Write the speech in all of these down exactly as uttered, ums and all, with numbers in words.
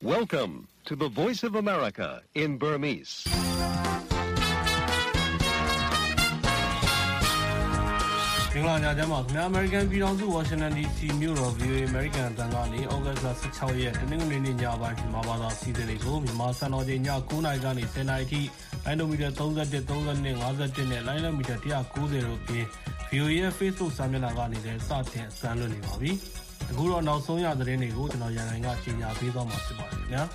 Welcome to the Voice of America in Burmese. ။မင်္ဂလာညချမ်းပါခင်ဗျာ American ပြည်ထောင်စု Washington ဒီ စီ မြို့တော် ဗီ အို အေ American အသံကနေ သြဂုတ်လ ၁၆ ရက်တနင်္ဂနွေနေ့ညပိုင်းမြန်မာဘာသာအစီအစဉ်လေးကိုမြန်မာစံတော်ချိန်ည ၉ နာရီကနေ ၁၀ နာရီအထိလိုင်းဒိုမီတာ ၃၁, ၃၂, ၅၁ နဲ့လိုင်းလံမီတာ ၁၉၀ တို့အပြင် ဗီ အို အေ ရဲ့ Facebook စာမျက်နှာကနေလည်းစတင်အသံလွှင့်နေပါပြီ။အခုတော့နောက်ဆုံးရသတင်းတွေကိုကျွန်တော်ရန်နိုင်ကကြေညာပေးသွားမှာဖြစ်ပါတယ်ခင်ဗျာ။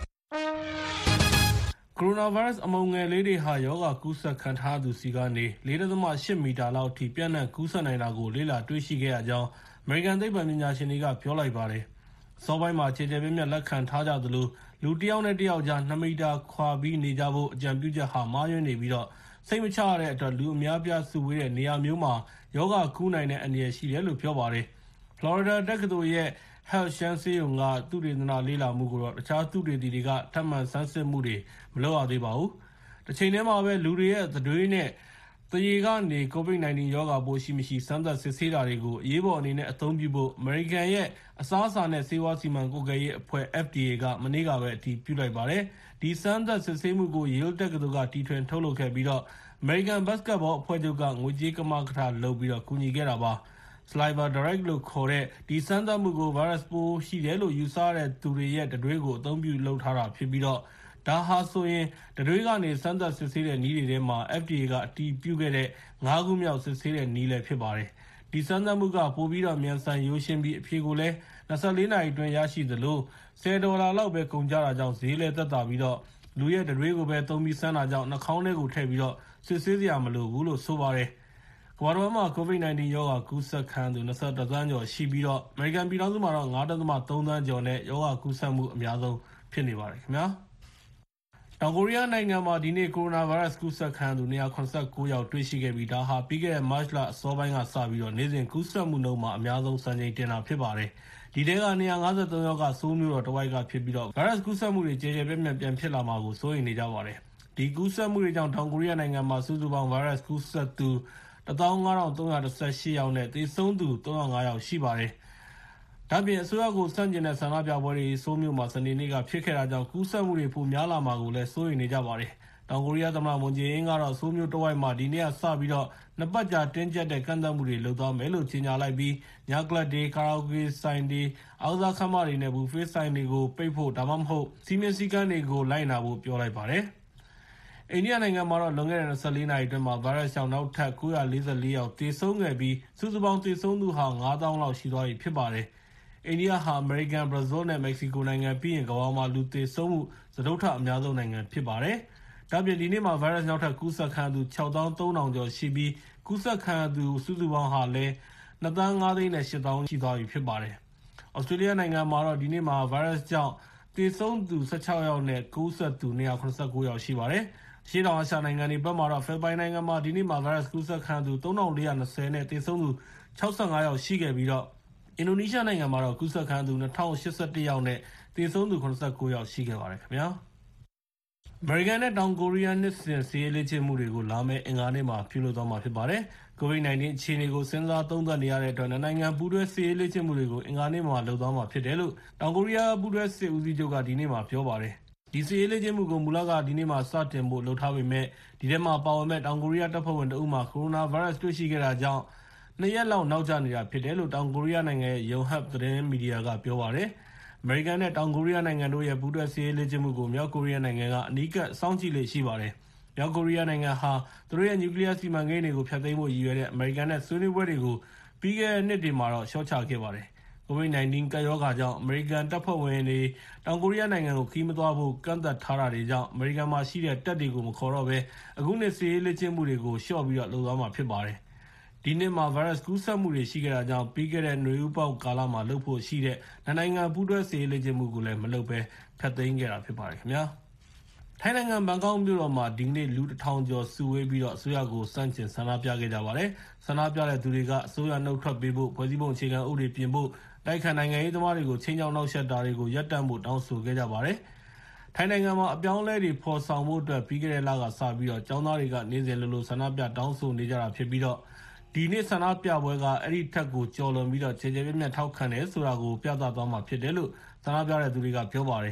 ကိုရိုနာဗိုင်းရပ်စ်အမှုန်ငယ်လေးတွေဟာရောဂါကူးစက်ခံထားရသူဆီကနေ ၄ ဒသမ ၈ မီတာလောက်အထိပြန့်နှံ့ကူးစက်နိုင်တာကိုလေ့လာတွေ့ရှိခဲ့ရကြောင်းအမေရိကန်သိပ္ပံပညာရှင်တွေကပြောလိုက်ပါတယ်။အစောပိုင်းမှာခြေကျယ်ပြန့်ပြန့်လက်ခံထားကြသလိုလူတစ်ယောက်နဲ့တစ်ယောက်ကြား ၂ မီတာခွာပြီးနေကြဖို့အကြံပြုချက်ဟာမှားယွင်းနေပြီးတော့စိတ်မချရတဲ့အတွက်လူအများပြားစုဝေးတဲ့နေရာမျိုးမှာရောဂါကူးနိုင်တဲ့အန္တရာယ်ရှိတယ်လို့ပြောပါတယ်။ ဖလော်ရီဒါတက္ကသိုလ်ရဲ့ Health ရှမ်းဆေးရုံကသုတေသနလေ့လာမှုကိုတော့တခြားသုတေသီတွေကထပ်မံဆန်းစစ်မှုတွေမလုပ်ရသေးပါဘူး။တစ်ချိန်တည်းမှာပဲလူတွေရဲ့သတွေးနဲ့သရေကနေ ကိုဗစ် ၁၉ ရောဂါပိုးရှိမရှိစမ်းသပ်စစ်ဆေးတာတွေကိုအရေးပေါ်အနေနဲ့အသုံးပြုဖို့အမေရိကန်ရဲ့အစားအစာနဲ့ဆေးဝါးစီမံကွပ်ကဲရေးအဖွဲ့ F D A ကမနေ့ကပဲအတည်ပြုလိုက်ပါတယ်။ဒီစမ်းသပ်စစ်ဆေးမှုကို Yale တက္ကသိုလ်ကတီထွင်ထုတ်လုပ်ခဲ့ပြီးတော့ American Basketball အဖွဲ့ချုပ်ကငွေကြေးကမကထလုပ်ပြီးတော့ကူညီခဲ့တာပါ။ Saliva Direct လို့ခေါ်တဲ့ဒီစမ်းသပ်မှုကိုဗိုင်းရပ်စ်ပိုးရှိတယ်လို့ယူဆရတဲ့သူတွေရဲ့တံတွေးကိုအသုံးပြုလုပ်ထားတာဖြစ်ပြီးတော့ဒါဟာဆိုရင်တံတွေးကနေစမ်းသပ်စစ်ဆေးတဲ့နည်းတွေထဲမှာ F D A ကအတည်ပြုခဲ့တဲ့ငါးခုမြောက်စစ်ဆေးတဲ့နည်းလည်းဖြစ်ပါတယ်။ဒီစမ်းသပ်မှုကပိုပြီးတော့မြန်ဆန်ရိုးရှင်းပြီးအဖြေကိုလည်း၂၄ နာရီအတွင်းရရှိသလို၁၀ ဒေါ်လာလောက်ပဲကုန်ကြတာကြောင့်ဈေးလည်းသက်သာပြီးတော့လူရဲ့တံတွေးကိုပဲသုံးပြီးစမ်းတာကြောင့်နှာခေါင်းထဲကိုထည့်ပြီးတော့စစ်ဆေးစရာမလိုဘူးလို့ဆိုပါတယ်။ကမ္ဘာတော်မှာကိုဗစ် ၁၉ ရောဂါကူးစက်ခံသူ၂၁ သန်းကျော်ရှိပြီးတော့အမေရိကန်ပြည်ထောင်စုမှာတော့ ၅ ဒသမ ၃ သန်းကျော်နဲ့ရောဂါကူးစက်မှုအများဆုံးဖြစ်နေပါတယ်ခင်ဗျာ။တောင်ကိုရီးယားနိုင်ငံမှာဒီနေ့ကိုရိုနာဗိုင်းရပ်စ်ကူးစက်ခံသူ ၂၇၉ ယောက်တွေ့ရှိခဲ့ပြီးဒါဟာပြီးခဲ့တဲ့မတ်လအစောပိုင်းကစပြီးတော့နေ့စဉ်ကူးစက်မှုနှုန်းမှာအများဆုံးစံချိန်တင်တာဖြစ်ပါတယ်။ဒီထဲက ၂၅၃ ယောက်ကဆိုးမြို့တော်တဝိုက်ကဖြစ်ပြီးတော့ဗိုင်းရပ်စ်ကူးစက်မှုတွေကျေကျေပြန့်ပြန့်ပြန်ဖြစ်လာမှာကိုစိုးရိမ်နေကြပါတယ်။ဒီကူးစက်မှုတွေကြောင့်တောင်ကိုရီးယားနိုင်ငံမှာစုစုပေါင်းဗိုင်းရပ်စ်ကူးစက်သူ၁၅,၃၁၈ ယောက်နဲ့သေဆုံးသူ၃၀၅ ယောက်ရှိပါတယ်။ဒါ့အပြင်အစိုးရကိုဆန့်ကျင်တဲ့ဆန္ဒပြပွဲတွေဆိုးမြို့မှာစနေနေ့ကဖြစ်ခဲ့တာကြောင့်ကူးစက်မှုတွေပိုများလာမှာကိုလည်းစိုးရိမ်နေကြပါတယ်။တောင်ကိုရီးယားသမ္မတမွန်ဂျေအင်းကတော့ဆိုးမြို့တဝိုက်မှာဒီနေ့ကစပြီးတော့နှစ်ပတ်ကြာတင်းကျပ်တဲ့ကန့်သတ်မှုတွေလုပ်သွားမယ်လို့ကြေညာလိုက်ပြီးညကလပ်တွေကာရာအိုကေဆိုင်တွေအောက်စားခန်းမတွေနဲ့ဘူဖေးဆိုင်တွေကိုပိတ်ဖို့ဒါမှမဟုတ်စီမင်းစည်းကမ်းတွေကိုလိုက်နာဖို့ပြောလိုက်ပါတယ်။အိန္ဒိယနိုင်ငံမှာတော့လွန်ခဲ့တဲ့၂၄ နာရီအတွင်းမှာဗိုင်းရပ်စ်ကြောင့်နောက်ထပ်၉၄၄ ယောက်သေဆုံးခဲ့ပြီးစုစုပေါင်းသေဆုံးသူဟာ၅သောင်းလောက်ရှိသွားပြီဖြစ်ပါတယ်။အိန္ဒိယဟာအမေရိကန်၊ဘရာဇီးနဲ့မက္ကဆီကိုနိုင်ငံပြီးရင်ကမ္ဘာမှာလူသေဆုံးမှုစတုတ္ထအများဆုံးနိုင်ငံဖြစ်ပါတယ်။ဒါ့အပြင်ဒီနေ့မှာဗိုင်းရပ်စ်နောက်ထပ်ကူးစက်ခံရသူ၆သောင်းသုံးထောင်ကျော်ရှိပြီးကူးစက်ခံရသူစုစုပေါင်းဟာလည်း၂သန်း၅သိန်းနဲ့၈သောင်းရှိသွားပြီဖြစ်ပါတယ်။ဩစတြေးလျနိုင်ငံမှာတော့ဒီနေ့မှာဗိုင်းရပ်စ်ကြောင့်သေဆုံးသူ၁၆ယောက်နဲ့ကူးစက်သူ၂၇၉ ယောက်ရှိပါတယ်။ရှေ့တောင်အာရှနိုင်ငံတွေဘက်မှာတော့ဖိလစ်ပိုင်နိုင်ငံမှာဒီနေ့မှာဗိုင်းရပ်စ်ကူးစက်ခံရသူ၃၄၂၀နဲ့သေဆုံးသူ၆၅ယောက်ရှိခဲ့ပြီးတော့အင်ဒိုနီးရှားနိုင်ငံမှာတော့ကူးစက်ခံရသူ၂၀၈၁ယောက်နဲ့သေဆုံးသူ၇၉ယောက်ရှိခဲ့ပါတယ်ခင်ဗျာ။အမေရိကန်နဲ့တောင်ကိုရီးယားနှစ်စဉ်စစ်ရေးလေ့ကျင့်မှုတွေကိုလာမယ့်အင်္ဂါနေ့မှာပြုလုပ်သွားမှာဖြစ်ပါတယ်။ကိုဗစ် ၁၉ အခြေအနေကိုစဉ်းစားသုံးသပ်နေရတဲ့အတွက်နိုင်ငံပူးတွဲစစ်ရေးလေ့ကျင့်မှုတွေကိုအင်္ဂါနေ့မှာလုပ်သွားမှာဖြစ်တယ်လို့တောင်ကိုရီးယားပူးတွဲစစ်ဦးစီးချုပ်ကဒီနေ့မှာပြောပါတယ်။ဒီစစ်ရေးလေ့ကျင့်မှုကိုမူလကဒီနေ့မှာစတင်ဖို့လုပ်ထားပေမဲ့ဒီထဲမှာပါဝင်မဲ့တောင်ကိုရီးယားတပ်ဖွဲ့ဝင်တအုပ်မှာကိုရိုနာဗိုင်းရပ်စ်တွေ့ရှိခဲ့တာကြောင့်နှစ်ရက်လောက်နောက်ကျနေတာဖြစ်တယ်လို့တောင်ကိုရီးယားနိုင်ငံရဲ့ Yonhap သတင်းမီဒီယာကပြောပါတယ်။အမေရိကန်နဲ့တောင်ကိုရီးယားနိုင်ငံတို့ရဲ့ပူးတွဲစစ်ရေးလေ့ကျင့်မှုကိုမြောက်ကိုရီးယားနိုင်ငံကအနီးကပ်စောင့်ကြည့်လေ့ရှိပါတယ်။မြောက်ကိုရီးယားနိုင်ငံဟာသူတို့ရဲ့နျူကလ িয়ার စီမံကိန်းတွေကိုဖျက်သိမ်းဖို့ရည်ရွယ်တဲ့အမေရိကန်နဲ့ဆွေးနွေးပွဲတွေကိုပြီးခဲ့တဲ့နှစ်တွေမှာတော့ရှော့ချခဲ့ပါတယ်။ကိုဗစ် ၁၉ ကပ်ရောဂါကြောင့်အမေရိကန်တပ်ဖွဲ့ဝင်တွေတောင်ကိုရီးယားနိုင်ငံကိုခီးမသွားဖို့ကန့်သတ်ထားတာတွေကြောင့်အမေရိကန်မှာရှိတဲ့တပ်တွေကိုမခေါ်တော့ဘဲအခုနှစ်စစ်ရေးလေ့ကျင့်မှုတွေကိုလျှော့ပြီးတော့လုပ်သွားမှာဖြစ်ပါတယ်။ဒီနှစ်မှာဗိုင်းရပ်စ်ကူးစက်မှုတွေရှိခဲ့တာကြောင့်ပြီးခဲ့တဲ့နွေဦးပေါက်ကာလမှာလုပ်ဖို့ရှိတဲ့နိုင်ငံပူးတွဲစစ်ရေးလေ့ကျင့်မှုကိုလည်းမလုပ်ဘဲဖျက်သိမ်းခဲ့တာဖြစ်ပါတယ်ခင်ဗျာ။ထိုင်းနိုင်ငံဘန်ကောက်မြို့တော်မှာဒီကနေ့လူတစ်ထောင်ကျော်စုဝေးပြီးတော့အစိုးရကိုစန့်ကျင်ဆန္ဒပြခဲ့ကြပါတယ်။ဆန္ဒပြတဲ့သူတွေကအစိုးရနှုတ်ထွက်ပေးဖို့ဖွဲ့စည်းပုံအခြေခံဥပဒေပြင်ဖို့တိုက်ခိုက်နိုင်ငံရေးသမားတွေကိုချင်းချောင်းနှောက်ယှက်တာတွေကိုရပ်တန့်ဖို့တောင်းဆိုခဲ့ကြပါတယ်။ထိုင်းနိုင်ငံမှာအပြောင်းအလဲတွေဖော်ဆောင်ဖို့အတွက်ပြီးခဲ့တဲ့လကစပြီးတော့ကျောင်းသားတွေကနေ့စဉ်လိုလိုဆန္ဒပြတောင်းဆိုနေကြတာဖြစ်ပြီးတော့ဒီနေ့ဆန္ဒပြပွဲကအဲ့ဒီထက်ကိုကျော်လွန်ပြီးတော့ခြေခြေပြတ်ပြတ်ထောက်ခံတယ်ဆိုတာကိုပြသသွားမှာဖြစ်တယ်လို့ဆန္ဒပြတဲ့သူတွေကပြောပါတယ်။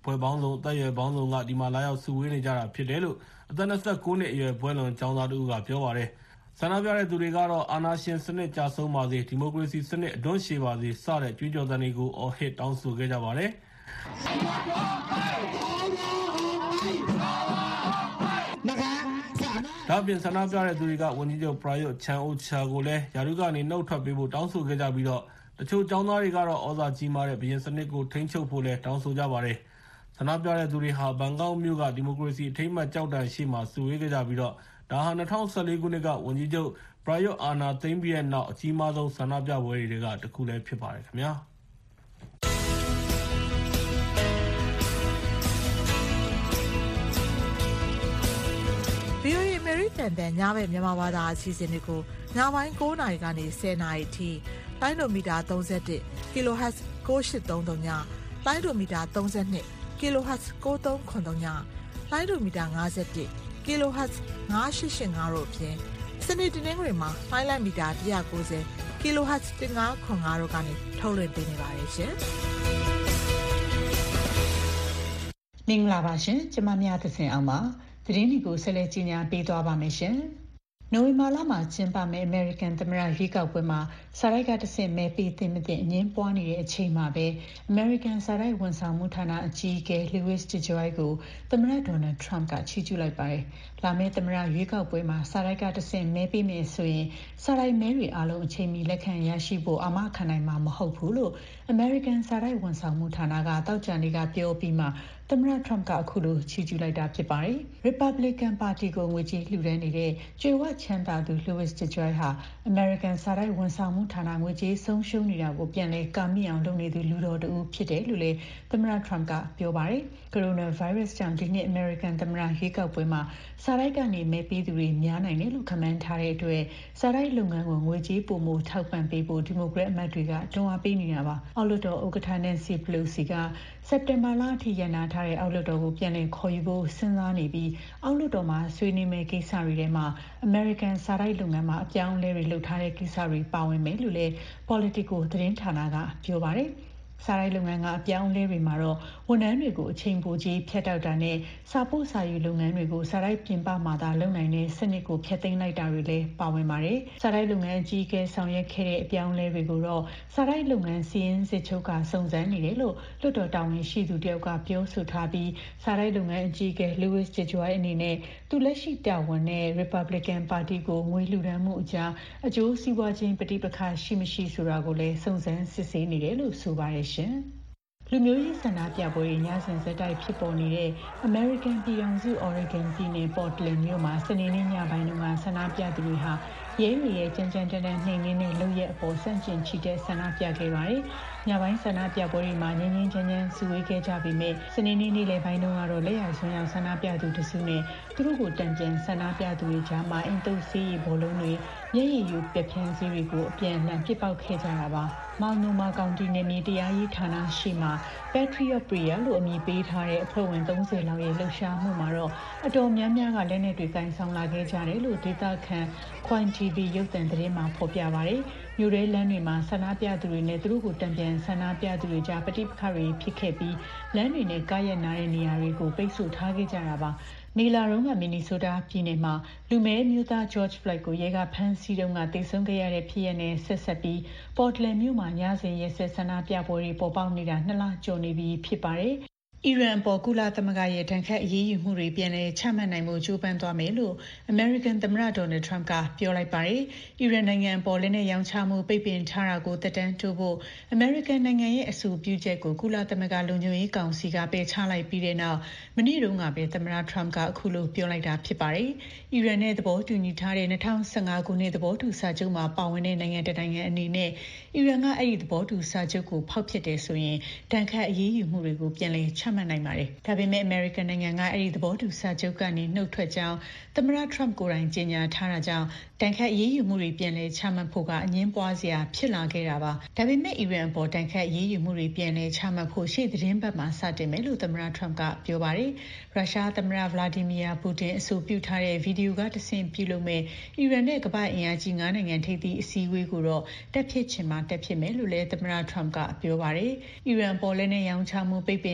ဖွဲ့ပေါင်းစုံအသက်အရွယ်ပေါင်းစုံကဒီမှာလာရောက်စုဝေးနေကြတာဖြစ်တယ်လို့အသက်၂၉နှစ်အရွယ်ဘွဲလွန်ကျောင်းသားတူကပြောပါတယ်ဆန္ဒပြတဲ့သူတွေကတော့အာဏာရှင်စနစ်ကြာဆုံးပါစေဒီမိုကရေစီစနစ်အတွန်းရှည်ပါစေစတဲ့ကြွေးကြော်သံတွေကိုအော်ဟစ်တောင်းဆိုခဲ့ကြပါတယ်ဒါ့အပြင်ဆန္ဒပြတဲ့သူတွေကဝန်ကြီးချုပ်ပရာယွတ်ချန်အိုချာကိုလည်းယာရုကနေနှုတ်ထွက်ပေးဖို့တောင်းဆိုခဲ့ကြပြီးတော့တချို့ကျောင်းသားတွေကတော့ဩဇာကြီးမားတဲ့ဘုရင်စနစ်ကိုထိန်းချုပ်ဖို့လည်းတောင်းဆိုကြပါတယ်ဆန္ဒပြတဲ့သူတွေဟာဘန်ကောက်မြို့ကဒီမိုကရေစီအထိမ်းအမှတ်ကြောက်တန်ရှိမှစုဝေးခဲ့ကြပြီးတော့ဒါဟာ၂၀၁၄ခုနှစ်ကဝန်ကြီးချုပ်ပရာယွတ်အာဏာသိမ်းပြီးတဲ့နောက်အကြီးမားဆုံးဆန္ဒပြပွဲတွေကတစ်ခုလည်းဖြစ်ပါတယ်ခင်ဗျာဗီအိုအေ American တန်ညဘက်မြန်မာဘာသာအစီအစဉ်တွေကိုညပိုင်း၉နာရီကနေ၁၀နာရီအထိလိုင်းဒိုမီတာ၃၁ kilohertz ၉၈၃၃ညလိုင်းဒိုမီတာ၃၂ kilohertz ၉၃၇၃ညလိုင်းဒိုမီတာ၅၁ kilohertz ၅၈၈၅တို့အပြင်စနေတနင်္ဂနွေမှာလိုင်းလမီတာ၁၉၀ kilohertz ၁၅၇၅တို့ကနေထုတ်လွှင့်ပေးနေပါတယ်ရှင်မင်္ဂလာပါရှင်ကျမမြတ်သစင်အောင်ပါသတင်းတွေကိုဆက်လက်ကြီးညာပေးသွားပါမယ်ရှင်နိုဝင်ဘာလမှာကျင်းပမယ့် American သမ္မတရွေးကောက်ပွဲမှာစာရိုက်ကတဆင့်မဲပေးသင့်မသင့်အငြင်းပွားနေတဲ့အချိန်မှာပဲ American စာရိုက်ဝန်ဆောင်မှုဌာနအကြီးအကဲ Louis DeJoy ကိုသမ္မတ Donald Trump ကချီးကျူးလိုက်ပါတယ်။လာမယ့်သမ္မတရွေးကောက်ပွဲမှာစာရိုက်ကတဆင့်မဲပေးမယ်ဆိုရင်စာရိုက်မဲတွေအားလုံးအချိန်မီလက်ခံရရှိဖို့အာမခံနိုင်မှာမဟုတ်ဘူးလို့ American စာရိုက်ဝန်ဆောင်မှုဌာနကတောက်ကြံတွေကပြောပြီးမှသမ္မတ Trump ကအခုလိုချီးကျူးလိုက်တာဖြစ်ပါတယ်။ Republican ပါတီကိုငွေကြေးလှူဒန်းနေတဲ့ကြွေဝချမ်းသာသူ Louis DeJoy ဟာ American စာရိုက်ဝန်ဆောင်မှုဌာနငွေကြေးဆုံးရှုံးနေတာကိုပြန်လည်ကာမိအောင်လုပ်နေသူလူတော်တူဖြစ်တယ်လို့လည်းသမ္မတ Trump ကပြောပါတယ်။ Coronavirus ကြောင့်ဒီနှစ် American သမ္မတရွေးကောက်ပွဲမှာစာရိုက်ကနေမဲပေးသူတွေများနိုင်တယ်လို့ခန့်မှန်းထားတဲ့အတွက်စာရိုက်လုပ်ငန်းကိုငွေကြေးပိုမိုထောက်ပံ့ပေးဖို့ဒီမိုကရက်အမတ်တွေကတွန်းအားပေးနေတာပါ။အောက်လွှတ်တော်ဥက္ကဋ္ဌ Nancy Pelosi ကစက်တင်ဘာလအထိရန်နာထားတဲ့အောက်လွှတ်တော်ကိုပြန်လည်ခေါ်ယူဖို့စဉ်းစားနေပြီးအောက်လွှတ်တော်မှာဆွေးနွေးမယ့်ကိစ္စတွေထဲမှာ American စာရိုက်လုပ်ငန်းမှာအပြောင်းအလဲတွေလုပ်ထားတဲ့ကိစ္စတွေပါဝင်မယ်လို့လည်း Politico သတင်းဌာနကပြောပါတယ်။စာရိုက်လုပ်ငန်းကအပြောင်းအလဲတွေမှာတော့ဝန်ထမ်းတွေကိုအချိန်ပိုကြီးဖြတ်တောက်တာနဲ့စာပို့စာယူလုပ်ငန်းတွေကိုစာရိုက်ပြင်ပမှာသာလုပ်နိုင်တဲ့စနစ်ကိုဖျက်သိမ်းလိုက်တာတွေလည်းပါဝင်ပါတယ်။စာရိုက်လုပ်ငန်းအကြီးအကဲဆောင်ရွက်ခဲ့တဲ့အပြောင်းအလဲတွေကိုတော့စာရိုက်လုပ်ငန်းစီးရင်စစ်ချုပ်ကစုံစမ်းနေတယ်လို့လွှတ်တော်တာဝန်ရှိသူတယောက်ကပြောဆိုထားပြီးစာရိုက်လုပ်ငန်းအကြီးအကဲ Louis DeJoy အနေနဲ့သူလက်ရှိတာဝန်နဲ့ Republican ပါတီကိုငွေလှူဒန်းမှုအကြားအကျိုးစီးပွားချင်းပဋိပက္ခရှိမရှိဆိုတာကိုလည်းစုံစမ်းစစ်ဆေးနေတယ်လို့ဆိုပါတယ်ရှင်။လူမျိုးရေးဆန္ဒပြပွဲတွေညစဉ်ဆက်တိုက်ဖြစ်ပေါ်နေတဲ့ American ပြည်ထောင်စု Oregon ပြည်နယ် Portland မြို့မှာစနေနေ့ညပိုင်းတုန်းကဆန္ဒပြသူတွေဟာရဲတွေရဲ့ကြမ်းကြမ်းတမ်းတမ်းနှိမ်နင်းတဲ့လုပ်ရက်အပေါ်ဆန့်ကျင်ချီတက်ဆန္ဒပြခဲ့ပါတယ်။ညပိုင်းဆန္ဒပြပွဲတွေမှာငြင်းငြင်းချမ်းချမ်းစုဝေးခဲ့ကြပေမဲ့စနေနေ့နေ့လယ်ပိုင်းတုန်းကတော့လက်ရဆွမ်းရောက်ဆန္ဒပြသူတစုနဲ့သူတို့ကိုတံပြန်ဆန္ဒပြသူတွေကြားမှာအင်တုပ်ဆေးရည်ဘောလုံးတွေမျက်ရည်ယိုပက်ဖြန်းဆေးတွေကိုအပြန်အလှန်ပစ်ပေါက်ခဲ့ကြတာပါ။မောင်နိုမာကောင်တီနယ်မြေတရားရေးဌာနရှိမှာ Patriot Prayer လို့အမည်ပေးထားတဲ့အဖွဲ့ဝင်သုံးဆယ်လောက်ရဲ့လှုပ်ရှားမှုမှာတော့အတော်များများကလက်နက်တွေကင်ဆောင်လာခဲ့ကြတယ်လို့ဒေသခံ Coin တီ ဗီ ရုပ်သံသတင်းမှာဖော်ပြပါတယ်။မြို့ရဲလမ်းတွေမှာဆန္ဒပြသူတွေနဲ့သူတို့ကိုတံပြန်ဆန္ဒပြသူတွေကြားပဋိပက္ခတွေဖြစ်ခဲ့ပြီးလမ်းတွေနဲ့ကားရက်နားတဲ့နေရာတွေကိုပိတ်ဆို့ထားခဲ့ကြတာပါ။မေလာရုံးကမင်နီဆိုးတားပြည်နယ်မှာလူမဲမျိုးသား George Floyd ကိုရဲကဖမ်းဆီးတုန်းကတိတ်ဆုံးခဲ့ရတဲ့ဖြစ်ရပ်နဲ့ဆက်ဆက်ပြီး Portland မြို့မှာညစဉ်ရက်ဆက်ဆန္ဒပြပွဲတွေပေါ်ပေါက်နေတာနှစ်လကျော်နေပြီဖြစ်ပါတယ်။အီရန်အပေါ်ကုလသမဂ္ဂရဲ့ဒဏ်ခတ်အရေးယူမှုတွေပြန်လည်ချမှတ်နိုင်မှုကြိုးပမ်းသွားမယ်လို့ American သမ္မတ Donald Trump ကပြောလိုက်ပါတယ်။အီရန်နိုင်ငံပေါ်လက်နက်ရောင်းချမှုပိတ်ပင်ထားတာကိုတက်တန်းတိုးဖို့ American နိုင်ငံရဲ့အဆိုပြုချက်ကိုကုလသမဂ္ဂလုံခြုံရေးကောင်စီကပယ်ချလိုက်ပြီးတဲ့နောက်မနေ့တုန်းကပဲသမ္မတ Trump ကအခုလိုပြောလိုက်တာဖြစ်ပါတယ်။အီရန်နဲ့သဘောတူညီထားတဲ့၂၀၁၅ခုနှစ်သဘောတူစာချုပ်မှာပါဝင်တဲ့နိုင်ငံတနိုင်ငံအနေနဲ့အီရန်ကအဲ့ဒီသဘောတူစာချုပ်ကိုဖောက်ဖျက်တယ်ဆိုရင်ဒဏ်ခတ်အရေးယူမှုတွေကိုပြန်လည်ချမှတ်နိုင်ပါတယ်။ဒါပေမဲ့ American နိုင်ငံကအဲ့ဒီသဘောတူစာချုပ်ကနေနှုတ်ထွက်ကြောင်းသမ္မတ Trump ကိုယ်တိုင်ကြေညာထားတာကြောင့်ဒဏ်ခတ်အရေးယူမှုတွေပြန်လည်ချမှတ်ဖို့ကအငြင်းပွားစရာဖြစ်လာခဲ့တာပါ။ဒါပေမဲ့အီရန်အပေါ်ဒဏ်ခတ်အရေးယူမှုတွေပြန်လည်ချမှတ်ဖို့ရှေ့သတင်းပတ်မှာစတင်မယ်လို့သမ္မတ Trump ကပြောပါတယ်။ရုရှားသမ္မတ Vladimir Putin အဆိုပြုထားတဲ့ဗီဒီယိုကတဆင့်ပြုလုပ်မဲ့အီရန်နဲ့ကမ္ဘာ့အင်အားကြီးငါးနိုင်ငံထိပ်သီးအစည်းအဝေးကိုတော့တက်ဖြစ်ချင်မှတက်ဖြစ်မယ်လို့လည်းသမ္မတ Trump ကပြောပါတယ်။အီရန်ပေါ်လက်နက်ရောင်းချမှုပိတ်ပင်ထားတာ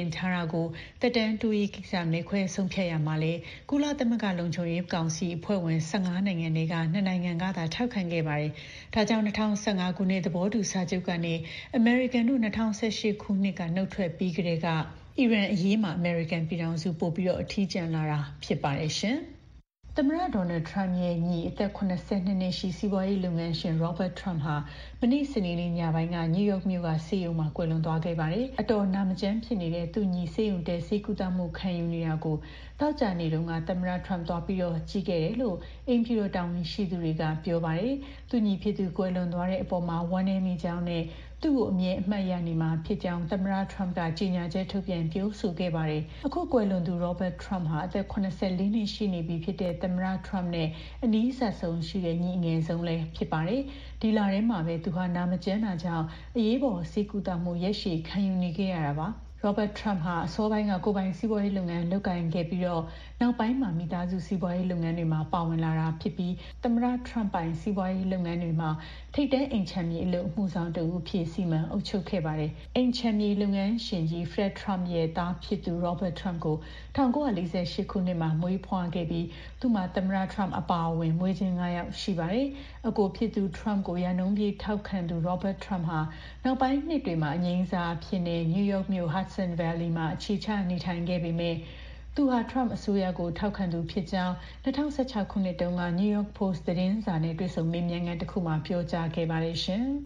ကိုတက်တန်းတူရေးကိစ္စမဲခွဲဆုံးဖြတ်ရမှာလဲကုလသမဂ္ဂလုံခြုံရေးကောင်စီအဖွဲ့ဝင်၁၅နိုင်ငံတွေကနှစ်နိုင်ငံကသာထောက်ခံခဲ့ပါတယ်။ဒါကြောင့်၂၀၁၅ခုနှစ်သဘောတူစာချုပ်ကနေအမေရိကန်တို့၂၀၁၈ခုနှစ်ကနှုတ်ထွက်ပြီးကတည်းကအီရန်အရေးမှာအမေရိကန်ပြည်ထောင်စုပို့ပြီးတော့အထီးကျန်လာတာဖြစ်ပါတယ်ရှင်။သမ္မတဒေါ်နယ်ထရမ့်ရဲ့ညီအသက်၇၂နှစ်ရှိစီးပွားရေးလုပ်ငန်းရှင် Robert Trump ဟာမနေ့စနေနေ့ညပိုင်းကနယူးယောက်မြို့ကဆေးရုံမှာကွယ်လွန်သွားခဲ့ပါတယ်။အတော်နာမကျန်းဖြစ်နေတဲ့သူညီဆေးရုံတဲဆေးကုသမှုခံယူနေတာကိုတောက်ကြနေတုန်းကသမ္မတထရမ့်သွားပြီးတော့ကြည့်ခဲ့တယ်လို့အိမ်ဖြူတော်တာဝန်ရှိသူတွေကပြောပါတယ်။သူညီဖြစ်သူကွယ်လွန်သွားတဲ့အပေါ်မှာဝမ်းနည်းမိကြောင်းနဲ့သူ့ကိုအမြဲအမှတ်ရနေမှာဖြစ်ကြောင်းသမ္မတထရမ့်ကကြေညာချက်ထုတ်ပြန်ပြောဆိုခဲ့ပါတယ်။အခုကွယ်လွန်သူ Robert Trump ဟာအသက်၇၄နှစ်ရှိနေပြီဖြစ်တဲ့သမ္မတထရမ့်နဲ့အနီးစပ်ဆုံးရှိတဲ့ညီအငယ်ဆုံးလည်းဖြစ်ပါတယ်။ဒီလထဲမှာပဲသူဟာနာမကျန်းတာကြောင့်အရေးပေါ်ဆေးကုသမှုရက်ရှည်ခံယူနေခဲ့ရတာပါ။ Robert Trump ဟာအစောပိုင်းကကိုယ်ပိုင်စီးပွားရေးလုပ်ငန်းလုပ်ကိုင်ခဲ့ပြီးတော့နောက်ပိုင်းမှာမိသားစုစီးပွားရေးလုပ်ငန်းတွေမှာပါဝင်လာတာဖြစ်ပြီးသမ္မတ Trump ပိုင်စီးပွားရေးလုပ်ငန်းတွေမှာထိပ်တန်းအိမ်ခြံမြေအလုပ်အမှုဆောင်တဦးအဖြစ်စီမံအုပ်ချုပ်ခဲ့ပါတယ်။အိမ်ခြံမြေလုပ်ငန်းရှင်ကြီး Fred Trump ရဲ့သားဖြစ်သူ Robert Trump ကို၁၉၄၈ခုနှစ်မှာမွေးဖွားခဲ့ပြီးသူ့မှာသမ္မတ Trump အပါအဝင်မွေးချင်း၅ယောက်ရှိပါတယ်။အကိုဖြစ်သူ Trump ကိုရာနှုန်းပြည့်ထောက်ခံသူ Robert Trump ဟာနောက်ပိုင်းနှစ်တွေမှာအငြိမ်းစားအဖြစ်နဲ့နယူးယောက်မြို့ Hudson Valley မှာအခြေချနေထိုင်ခဲ့ပေမဲ့သူဟာ Trump အစိုးရကိုထောက်ခံသူဖြစ်ကြောင်း၂၀၁၆ခုနှစ်တုန်းက New York Post သတင်းစာနဲ့တွေ့ဆုံမေးမြန်းခန်းတစ်ခုမှာပြောကြားခဲ့ပါတယ်ရှင်။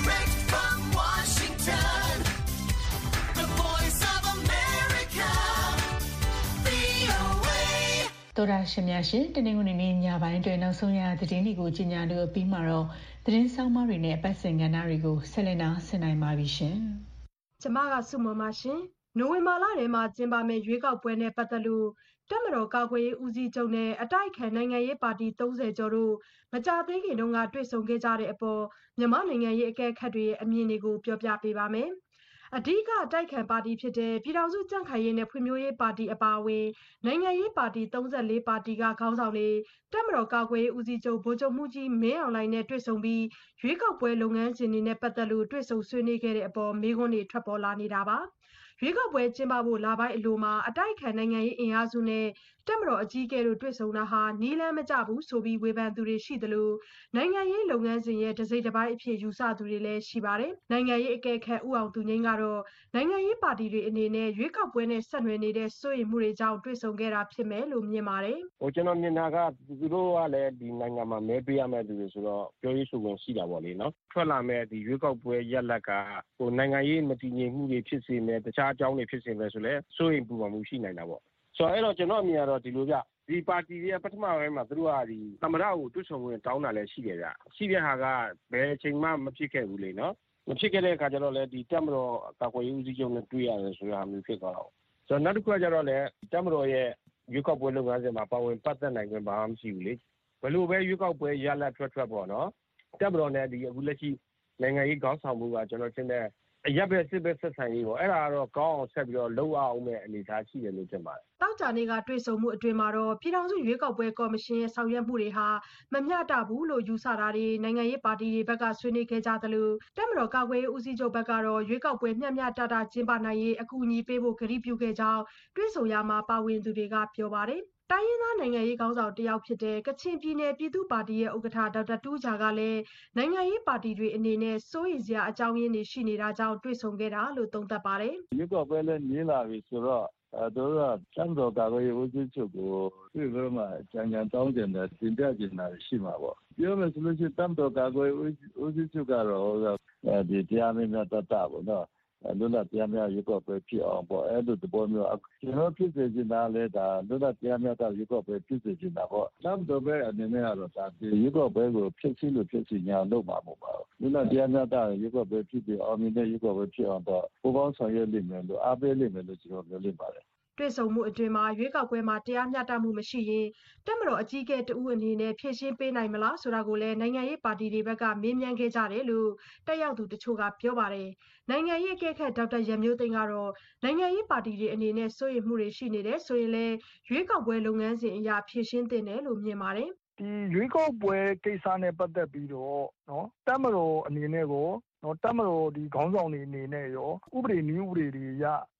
တော်ဒါရှင်များရှင်တနင်္ဂနွေနေ့ညပိုင်းတွင်နောက်ဆုံးရသတင်းတွေကိုကြီးညာလို့ပြီးမှတော့သတင်းဆောင်မတွေနဲ့အပတ်စဉ်ကဏ္ဍတွေကိုဆက်လက်နာဆင်နိုင်ပါပြီရှင်။ကျမကစုမမရှင်နိုဝင်ဘာလထဲမှာကျင်းပမယ့်ရွေးကောက်ပွဲနဲ့ပတ်သက်လို့တပ်မတော်ကာကွယ်ရေးဦးစီးချုပ်နဲ့အတိုက်အခံနိုင်ငံရေးပါတီ၃၀ကျော်တို့မကြာသေးခင်တုန်းကတွေ့ဆုံခဲ့ကြတဲ့အပေါ်မြန်မာနိုင်ငံရေးအကဲခတ်တွေရဲ့အမြင်တွေကိုပြောပြပေးပါမယ်။အဓိကတိုက်ခံပါတီဖြစ်တဲ့ပြည်ထောင်စုကြံ့ခိုင်ရေးနဲ့ဖွံ့ဖြိုးရေးပါတီအပါအဝင်နိုင်ငံရေးပါတီ၃၄ပါတီကခေါင်းဆောင်တွေတပ်မတော်ကာကွယ်ရေးဦးစီးချုပ်ဗိုလ်ချုပ်မှုကြီးမင်းအောင်လှိုင်နဲ့တွေ့ဆုံပြီးရွေးကောက်ပွဲလုပ်ငန်းစဉ်တွေနဲ့ပတ်သက်လို့တွေ့ဆုံဆွေးနွေးခဲ့တဲ့အပေါ်မေးခွန်းတွေထွက်ပေါ်လာနေတာပါ။ရွေးကောက်ပွဲကျင်းပဖို့လပိုင်းအလိုမှာအတိုက်အခံနိုင်ငံရေးအင်အားစုနဲ့တပ်မတော်အကြီးအကဲတို့တွေ့ဆုံတာဟာနီးလန်းမကျဘူးဆိုပြီးဝေဖန်သူတွေရှိသလိုနိုင်ငံရေးလုပ်ငန်းစဉ်ရဲ့တစိတ်တစ်ပိုင်းအဖြစ်ယူဆသူတွေလည်းရှိပါတယ်။နိုင်ငံရေးအကဲခတ်ဦးအောင်သူငိမ့်ကတော့နိုင်ငံရေးပါတီတွေအနေနဲ့ရွေးကောက်ပွဲနဲ့ဆက်နွယ်နေတဲ့စိုးရိမ်မှုတွေကြောင့်တွေ့ဆုံခဲ့တာဖြစ်မယ်လို့မြင်ပါတယ်။ဟိုကျွန်တော်မြင်တာကသူတို့ကလည်းဒီနိုင်ငံမှာမဲပေးရမယ့်သူတွေဆိုတော့ပြောရေးဆိုခွင့်ရှိတာပေါ့လေနော်။ထွက်လာမဲ့ဒီရွေးကောက်ပွဲရက်လက်ကဟိုနိုင်ငံရေးမတည်ငြိမ်မှုတွေဖြစ်စေမယ်တခြားအကြောင်းတွေဖြစ်စေမယ်ဆိုလဲစိုးရိမ်ပူပန်မှုရှိနိုင်တာပေါ့ဆိုတော့အဲ့တော့ကျွန်တော်အမြင်ကတော့ဒီလိုပြဒီပါတီရဲ့ပထမပိုင်းမှာသူတို့ကဒီသမ္မတကိုတွတ်ဆုံဝင်တောင်းတာလည်းရှိတယ်ဗျရှိတဲ့ဟာကဘယ်အချိန်မှမဖြစ်ခဲ့ဘူးလေနော်မဖြစ်ခဲ့တဲ့အခါကျတော့လည်းဒီတပ်မတော်ကာကွယ်ရေးဦးစီးချုပ်နဲ့တွေ့ရတယ်ဆိုတာမျိုးဖြစ်သွားတော့ဆိုတော့နောက်တစ်ခုကကျတော့လည်းတပ်မတော်ရဲ့ရွေးကောက်ပွဲလုပ်ငန်းစဉ်မှာပါဝင်ပတ်သက်နိုင်ခွင့်ဘာမှမရှိဘူးလေဘယ်လိုပဲရွေးကောက်ပွဲရလဒ်ထွက်ထွက်ပေါ့နော်တပ်မတော်နဲ့ဒီအခုလက်ရှိနိုင်ငံရေးခေါင်းဆောင်မှုကကျွန်တော်ထင်တယ်အရက်ပဲစစ်ပဲဆက်ဆံရေးပေါ့အဲ့ဒါကတော့ကောင်းအောင်ဆက်ပြီးတော့လှုပ်အောင်မဲ့အနေအထားရှိတယ်လို့ထင်ပါတယ်။တောက်ကြနေကတွေ့ဆုံမှုအတွင်မှာတော့ပြည်ထောင်စုရွေးကောက်ပွဲကော်မရှင်ရဲ့ဆောင်ရွက်မှုတွေဟာမမျှတဘူးလို့ယူဆတာတွေနိုင်ငံရေးပါတီတွေဘက်ကဆွေးနွေးခဲ့ကြသလိုတပ်မတော်ကာကွယ်ရေးဦးစီးချုပ်ဘက်ကတော့ရွေးကောက်ပွဲမျှမျှတတကျင်းပနိုင်ရေးအကူအညီပေးဖို့ကတိပြုခဲ့ကြောင်းတွေ့ဆုံရမှာပါဝင်သူတွေကပြောပါတယ်။တိုင်းရင်းသားနိုင်ငံရေးခေါင်းဆောင်တယောက်ဖြစ်တဲ့ကချင်ပြည်နယ်ပြည်သူ့ပါတီရဲ့ဥက္ကဋ္ဌဒေါက်တာတူးဂျာကလည်းနိုင်ငံရေးပါတီတွေအနေနဲ့စိုးရိမ်စရာအကြောင်းရင်းတွေရှိနေတာကြောင့်တွေ့ဆုံခဲ့တာလို့သုံးသပ်ပါတယ်။ရွေးကောက်ပွဲလည်းနည်းလာပြီဆိုတော့အဲတို့ကစံတော်ကာကွယ်ရေးဦးစီးချုပ်ကိုတွေ့လို့မှကြံကြံတောင်းတင်တယ်တင်ပြကျင်တာရှိမှာပေါ့။ပြောမယ်ဆိုလို့ရှိရင်တမ်တော်ကာကွယ်ဦးစီးချုပ်ကတော့ဒီတရားမင်းများတတ်တာပေါ့နော်။လွတ်လပ်တရားမျှရွေးကောက်ပွဲဖြစ်အောင်ပေါ့အဲ့လိုသဘောမျိုးကျွန်တော်ဖြစ်စေချင်တာလဲဒါလွတ်လပ်တရားမျှရွေးကောက်ပွဲဖြစ်စေချင်တာပေါ့တမ်တော်ပဲအနေနဲ့ကတော့ဒါဒီရွေးကောက်ပွဲကိုဖြစ်စီလို့ဖြစ်စီညာလုပ်မှာမဟုတ်ပါဘူးလွတ်လပ်တရားမျှရွေးကောက်ပွဲဖြစ်ပြီးအောင်မြင်တဲ့ရွေးကောက်ပွဲဖြစ်အောင်တော့ပူးပေါင်းဆောင်ရွက်လိမ့်မယ်လို့အားပေးလိမ့်မယ်လို့ကျွန်တော်ပြောလိုက်ပါတယ်တွေ့ဆုံမှုအတွင်မှာရွေးကောက်ပွဲမှာတရားမျှတမှုမရှိရင်တက်မတော်အကြီးအကဲတဦးအနေနဲ့ဖြည့်ရှင်းပေးနိုင်မလားဆိုတာကိုလည်းနိုင်ငံရေးပါတီတွေဘက်ကမေးမြန်းခဲ့ကြတယ်လို့တက်ရောက်သူတချို့ကပြောပါတယ်။နိုင်ငံရေးအကဲခတ်ဒေါက်တာရန်မျိုးသိန်းကတော့နိုင်ငံရေးပါတီတွေအနေနဲ့စိုးရိမ်မှုတွေရှိနေတယ်ဆိုရင်လည်းရွေးကောက်ပွဲလုပ်ငန်းစဉ်အရာဖြည့်ရှင်းသင့်တယ်လို့မြင်ပါတယ်။ဒီရွေးကောက်ပွဲကိစ္စနဲ့ပတ်သက်ပြီးတော့နော်တက်မတော်အနေနဲ့ကိုနော်တက်မတော်ဒီခေါင်းဆောင်တွေအနေနဲ့ရောဥပဒေနည်းဥပဒေတွေရ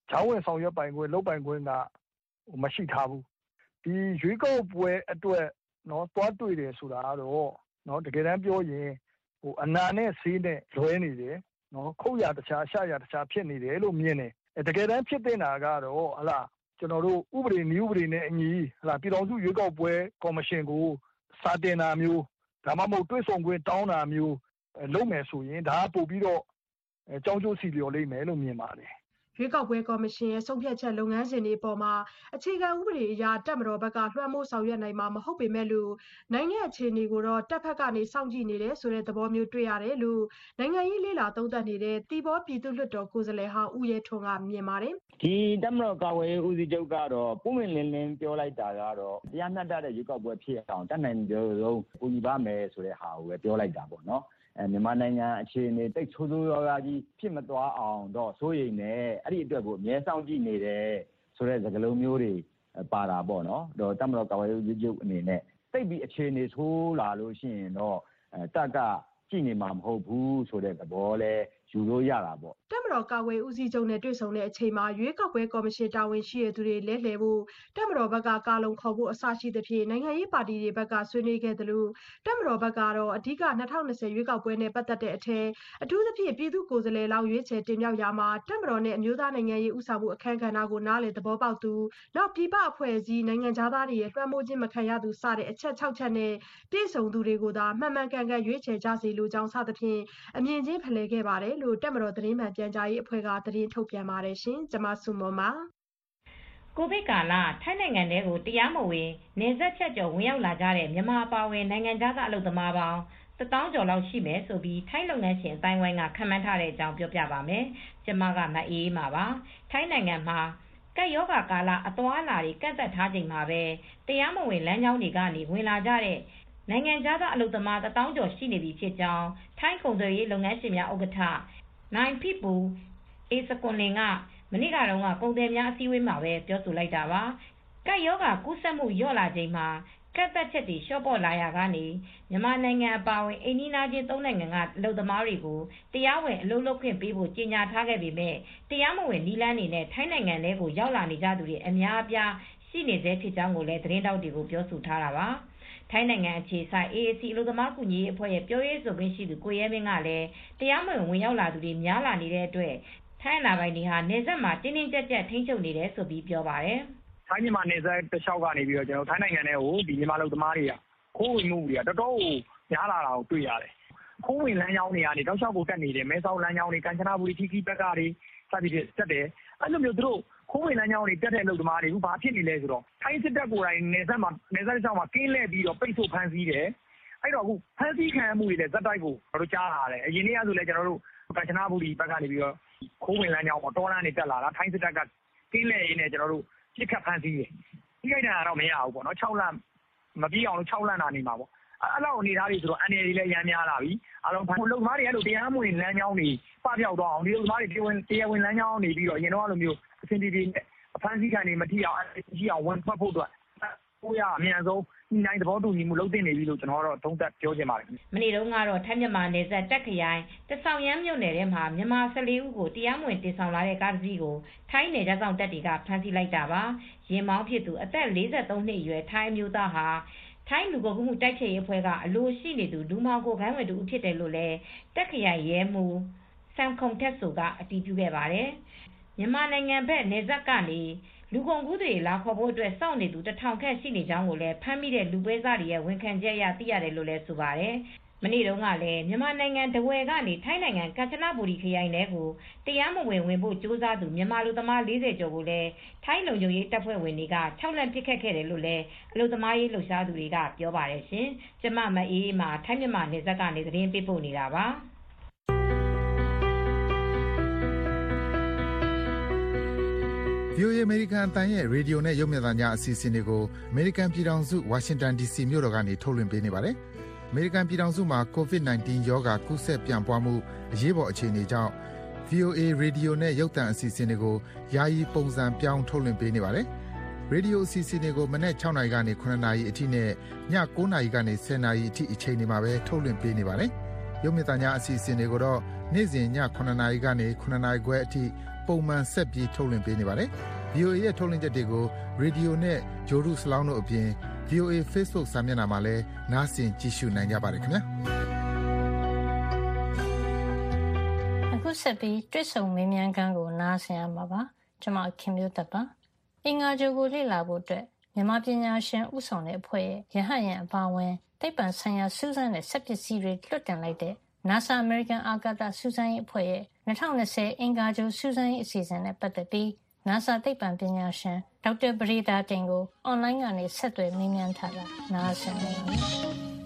ဂျောင်းဝင်ဆောင်ရွက်ပိုင်ခွင့်လုပ်ပိုင်ခွင့်ကမရှိထားဘူးဒီရွေးကောက်ပွဲအတွက်နော်တွားတွေ့တယ်ဆိုတာကတော့နော်တကယ်တမ်းပြောရင်ဟိုအနာနဲ့ဆေးနဲ့လွဲနေတယ်နော်ခုတ်ရတခြားရှာရတခြားဖြစ်နေတယ်လို့မြင်တယ်အဲတကယ်တမ်းဖြစ်တဲ့နာကတော့ဟလာကျွန်တော်တို့ဥပဒေနည်းဥပဒေနဲ့အညီဟလာပြည်တော်စုရွေးကောက်ပွဲကော်မရှင်ကိုစာတင်တာမျိုးဒါမှမဟုတ်တွေ့ဆုံခွင့်တောင်းတာမျိုးလုပ်မယ်ဆိုရင်ဒါကပို့ပြီးတော့အကြောင်းကျိုးစီလျော်လိမ့်မယ်လို့မြင်ပါတယ်ရွေးကောက်ပွဲကော်မရှင်ရဲ့ဆုံးဖြတ်ချက်လုပ်ငန်းစဉ်တွေပေါ်မှာအခြေခံဥပဒေအရတပ်မတော်ဘက်ကလွှမ်းမိုးဆောင်ရွက်နိုင်မှာမဟုတ်ပေမဲ့လို့နိုင်ငံအခြေအနေကိုတော့တပ်ဖက်ကနေစောင့်ကြည့်နေတယ်ဆိုတဲ့သဘောမျိုးတွေ့ရတယ်လို့နိုင်ငံရေးလေ့လာသုံးသပ်နေတဲ့တီဘောပြည်သူ့လွှတ်တော်ကိုယ်စားလှယ်ဟောင်းဦးရဲထွန်းကမြင်ပါတယ်ဒီတပ်မတော်ကာကွယ်ရေးဦးစီးချုပ်ကတော့ပုံမှန်လင်းလင်းပြောလိုက်တာကတော့တရားမျှတတဲ့ရွေးကောက်ပွဲဖြစ်အောင်တတ်နိုင်ကြဆုံးပူညီပါမယ်ဆိုတဲ့ဟာကိုပဲပြောလိုက်တာပေါ့နော်အဲမြန်မာနိုင်ငံအခြေအနေတိတ်ဆိုးဆိုးရွားရွားကြီးဖြစ်မသွားအောင်တော့စိုးရိမ်နေအဲ့ဒီအတွက်ကိုအမြဲစောင့်ကြည့်နေတယ်ဆိုတဲ့စကားလုံးမျိုးတွေပါတာပေါ့နော်တော့တပ်မတော်ကာကွယ်ရေးဦးစီးချုပ်အနေနဲ့တိတ်ပြီးအခြေအနေဆိုးလာလို့ရှိရင်တော့အဲတပ်ကကြည့်နေမှာမဟုတ်ဘူးဆိုတဲ့သဘောလဲယူလို့ရတာပေါ့တပ်မတော်ကာကွယ်ဦးစီးချုပ်နဲ့တွေ့ဆုံတဲ့အချိန်မှာရွေးကောက်ပွဲကော်မရှင်တာဝန်ရှိတဲ့သူတွေလဲလှယ်ဖို့တပ်မတော်ဘက်ကကာလုံခေါ်ဖို့အစရှိသဖြင့်နိုင်ငံရေးပါတီတွေဘက်ကဆွေးနွေးခဲ့တယ်လို့တပ်မတော်ဘက်ကတော့အဓိက၂၀၂၀ရွေးကောက်ပွဲနဲ့ပတ်သက်တဲ့အထက်အထူးသဖြင့်ပြည်သူ့ကိုယ်စားလှယ်လောင်းရွေးချယ်တင်မြှောက်ရာမှာတပ်မတော်နဲ့အမျိုးသားနိုင်ငံရေးဥဆောင်မှုအခမ်းကဏ္ဍကိုနားလည်သဘောပေါက်သူနောက်ပြည်ပအဖွဲ့အစည်းနိုင်ငံသားတွေရဲ့လွှမ်းမိုးခြင်းမခံရသူစတဲ့အချက်၆ချက်နဲ့ပြည်စုံသူတွေကိုသာမှန်မှန်ကန်ကန်ရွေးချယ်ကြစေလိုကြောင်းစသဖြင့်အမြင်ချင်းဖလှယ်ခဲ့ပါတယ်လို့တပ်မတော်သတင်းမှန်ပြန်ကြားရေးအဖွဲ့ကသတင်းထုတ်ပြန်ပါတယ်ရှင်။ကျွန်မစုမောပါ။ကိုဗစ်ကာလထိုင်းနိုင်ငံထဲကိုတရားမဝင်နေဆက်ချက်ကျော်ဝင်ရောက်လာကြတဲ့မြန်မာအပါအဝင်နိုင်ငံခြားသားအလုပ်သမားပေါင်းတသောင်းကျော်လောက်ရှိမယ်ဆိုပြီးထိုင်းလုပ်ငန်းရှင်အတိုင်းဝိုင်းကခန့်မှန်းထားတဲ့အကြောင်းပြောပြပါမယ်။ကျွန်မကမအေးမှာပါ။ထိုင်းနိုင်ငံမှာကပ်ရောဂါကာလအသွားအလာတွေကန့်သက်ထားချိန်မှာပဲတရားမဝင်လမ်းကြောင်းတွေကနေဝင်လာကြတဲ့နိုင်ငံခြားသားအလုပ်သမားတသောင်းကျော်ရှိနေပြီဖြစ်ကြောင်းထိုင်းကုန်သွယ်ရေးလုပ်ငန်းရှင်များဥက္ကဋ္ဌနိုင်ဖိပူအေစကွန်လင်ကမနေ့ကတော့ကကုန်သည်များအစည်းအဝေးမှာပဲပြောဆိုလိုက်တာပါကပ်ရောဂါကူးစက်မှုလျော့လာချိန်မှာကပ်သက်ချက်တွေလျှော့ပေါ့လာရာကနေမြန်မာနိုင်ငံအပါအဝင်အိန္ဒိယချင်းသုံးနိုင်ငံကအလုပ်သမားတွေကိုတရားဝင်အလုပ်လုပ်ခွင့်ပေးဖို့ကြေညာထားခဲ့ပေမဲ့တရားမဝင်နီလန်းနေနဲ့ထိုင်းနိုင်ငံထဲကိုရောက်လာနေကြသူတွေအများအပြားရှိနေသေးဖြစ်ကြောင်းကိုလည်းသတင်းတောက်တွေကိုပြောဆိုထားတာပါထိုင်းနိုင်ငံအခြေစိုက် အေ အေ စီ အလုပ်သမားကူညီရေးအဖွဲ့ရဲ့ပြောရေးဆိုခွင့်ရှိသူကိုရဲမင်းကလည်းတရားမဝင်ဝင်ရောက်လာသူတွေများလာနေတဲ့အတွက်ထိုင်းလာပိုင်းတွေဟာနေဆက်မှာတင်းတင်းကြပ်ကြပ်ထိန်းချုပ်နေတယ်ဆိုပြီးပြောပါတယ်။ထိုင်းမြန်မာနေဆက်တစ်လျှောက်ကနေပြီးတော့ကျွန်တော်ထိုင်းနိုင်ငံထဲကိုဒီမြန်မာအလုပ်သမားတွေကခိုးဝင်မှုတွေကတော်တော်ကိုများလာတာကိုတွေ့ရတယ်။ခိုးဝင်လမ်းကြောင်းတွေကနေတောက်လျှောက်ကိုတက်နေတယ်မဲဆောက်လမ်းကြောင်းတွေကမ်ချနဘူရီထီကီဘက်ကတွေစသဖြင့်တက်တယ်။အဲ့လိုမျိုးသူတို့ခိုးဝင်လမ်းကြောင်းတွေတက်တဲ့အလုပ်သမားတွေကဘာဖြစ်နေလဲဆိုတော့ထိုင်းစစ်တပ်ကိုယ်တိုင်နေဆက်မှာနေဆက်တစ်လျှောက်မှာကင်းလှည့်ပြီးတော့ပိတ်ဆို့ဖမ်းဆီးတယ်။အဲ့တော့အခုဖမ်းဆီးခံမှုတွေလည်းဇက်တိုက်ကိုကျွန်တော်တို့ကြားလာတယ်။အရင်နေ့ကဆိုလည်းကျွန်တော်တို့ကမ်ချနဘူရီဘက်ကနေပြီးတော့ခိုးဝင်လမ်းကြောင်းပေါ်တောလမ်းနေတက်လာတာထိုင်းစစ်တပ်ကကင်းလှည့်ရင်းနဲ့ကျွန်တော်တို့ပြစ်ခတ်ဖမ်းဆီးတယ်။ဒီကိစ္စကတော့မရဘူးပေါ့နော်၆လမပြီးအောင်လို့၆လနာနေမှာပေါ့။အဲ့လောက်အနေထားတွေဆိုတော့အန်နယ်တွေလည်းရမ်းများလာပြီ။အားလုံးအလုပ်သမားတွေအဲ့လိုတရားမဝင်လမ်းကြောင်းတွေပပျောက်သွားအောင်ဒီအလုပ်သမားတွေတရားဝင်တရားဝင်လမ်းကြောင်းနေပြီးတော့အရင်တော့အဲ့လိုမျိုးအဆင်ပြေပြေနဲ့အဖမ်းဆီးခံနေမထီအောင်အရှိအောင်ဝန်ထွက်ဖို့အတွက်ကိုရအမြန်ဆုံးနိုင်သဘောတူညီမှုလုပ်တင်နေပြီလို့ကျွန်တော်တို့သုံးသပ်ပြောချင်ပါတယ်မနေ့တုန်းကတော့ထိုင်းမြန်မာနယ်စပ်တက်ခရိုင်တဆောင်ရမ်းမြို့နယ်ထဲမှာမြန်မာ၁၄ဦးကိုတရားမဝင်တင်ဆောင်လာတဲ့ကားတစ်စီးကိုထိုင်းနယ်ခြားဆောင်တပ်တွေကဖမ်းဆီးလိုက်တာပါရင်မောင်းဖြစ်သူအသက်၄၃နှစ်အရွယ်ထိုင်းအမျိုးသားဟာထိုင်းလူကုန်ကူးမှုတိုက်ဖျက်ရေးအဖွဲ့ကအလိုရှိနေသူလူမောင်ကိုခိုင်းဝင်သူဖြစ်တယ်လို့လည်းတက်ခရိုင်ရဲမှူးဆမ်ခုံထက်ဆိုကအတည်ပြုခဲ့ပါတယ်မြန်မာနိုင်ငံဘက်နယ်စပ်ကနေလူကုန်ကူးတွေလာခေါ်ဖို့အတွက်စောင့်နေသူတထောင်ခန့်ရှိနေကြောင်းကိုလည်းဖမ်းမိတဲ့လူပွဲစားတွေရဲ့ဝန်ခံချက်အရသိရတယ်လို့လည်းဆိုပါတယ်။မနေ့တုန်းကလည်းမြန်မာနိုင်ငံတဝယ်ကနေထိုင်းနိုင်ငံကမ်ချနဘူရီခရိုင်ထဲကိုတရားမဝင်ဝင်ဖို့ကြိုးစားသူမြန်မာလူသမား၄၀ကျော်ကိုလည်းထိုင်းလုံခြုံရေးတပ်ဖွဲ့ဝင်တွေကခြောက်လန့်ပစ်ခတ်ခဲ့တယ်လို့လည်းအလုပ်သမားရေးလှုပ်ရှားသူတွေကပြောပါတယ်ရှင်။ကျမမအေးမှာထိုင်းမြန်မာနယ်စပ်ကနေသတင်းပေးပို့နေတာပါ။ဗီအိုအေ American အသံရဲ့ရေဒီယိုနဲ့ရုပ်မြင်သံကြားအစီအစဉ်တွေကို American ပြည်ထောင်စု Washington ဒီ စီ မြို့တော်ကနေထုတ်လွှင့်ပေးနေပါတယ်။ American ပြည်ထောင်စုမှာ ကိုဗစ်၁၉ ရောဂါကူးစက်ပြန့်ပွားမှုအရေးပေါ်အခြေအနေကြောင့် ဗီအိုအေ ရေဒီယိုနဲ့ရုပ်သံအစီအစဉ်တွေကိုယာယီပုံစံပြောင်းထုတ်လွှင့်ပေးနေပါတယ်။ ရေဒီယိုအစီအစဉ်တွေကိုမနက်၆နာရီကနေ၇နာရီအထိနဲ့ည၉နာရီကနေ၁၀နာရီအထိအချိန်တွေမှာပဲထုတ်လွှင့်ပေးနေပါတယ်။ရုပ်မြင်သံကြားအစီအစဉ်တွေကိုတော့နေ့စဉ်ညခုနှစ်နာရီကနေခုနှစ်နာရီခွဲအထိပုံမှန်ဆက်ပြီးထုတ်လွှင့်ပေးနေပါတယ်။ ဗီအိုအေ ရဲ့ထုတ်လွှင့်ချက်တွေကိုရေဒီယိုနဲ့ဂျိုဒူးစလောင်းတို့အပြင် ဗီအိုအေ Facebook စာမျက်နှာမှာလည်းနားဆင်ကြည့်ရှုနိုင်ကြပါတယ်ခင်ဗျာ။အခုဆက်ပြီးတွေ့ဆုံမေးမြန်းခန်းကိုနားဆင်ရမှာပါ။ကျွန်မခင်မျိုးသက်ပါ။အင်္ဂါဂြိုဟ်ကိုလေ့လာဖို့အတွက်မြန်မာပညာရှင်ဦးဆောင်တဲ့အဖွဲ့ရဲ့ရဟတ်ယာဉ်အပါအဝင်သိပ္ပံဆိုင်ရာစူးစမ်းတဲ့စက်ပစ္စည်းတွေလွှတ်တင်လိုက်တဲ့ NASA American အာကာသစူးစမ်းရေးအဖွဲ့ရဲ့၂၀၂၀အင်္ဂါဂြိုဟ်စူးစမ်းရေးအစီအစဉ်နဲ့ပတ်သက်ပြီး NASA သိပ္ပံပညာရှင်ဒေါက်တာပရိဒါတင်ကိုအွန်လိုင်းကနေဆက်သွယ်မေးမြန်းထားတာနားဆင်နေပါတယ်။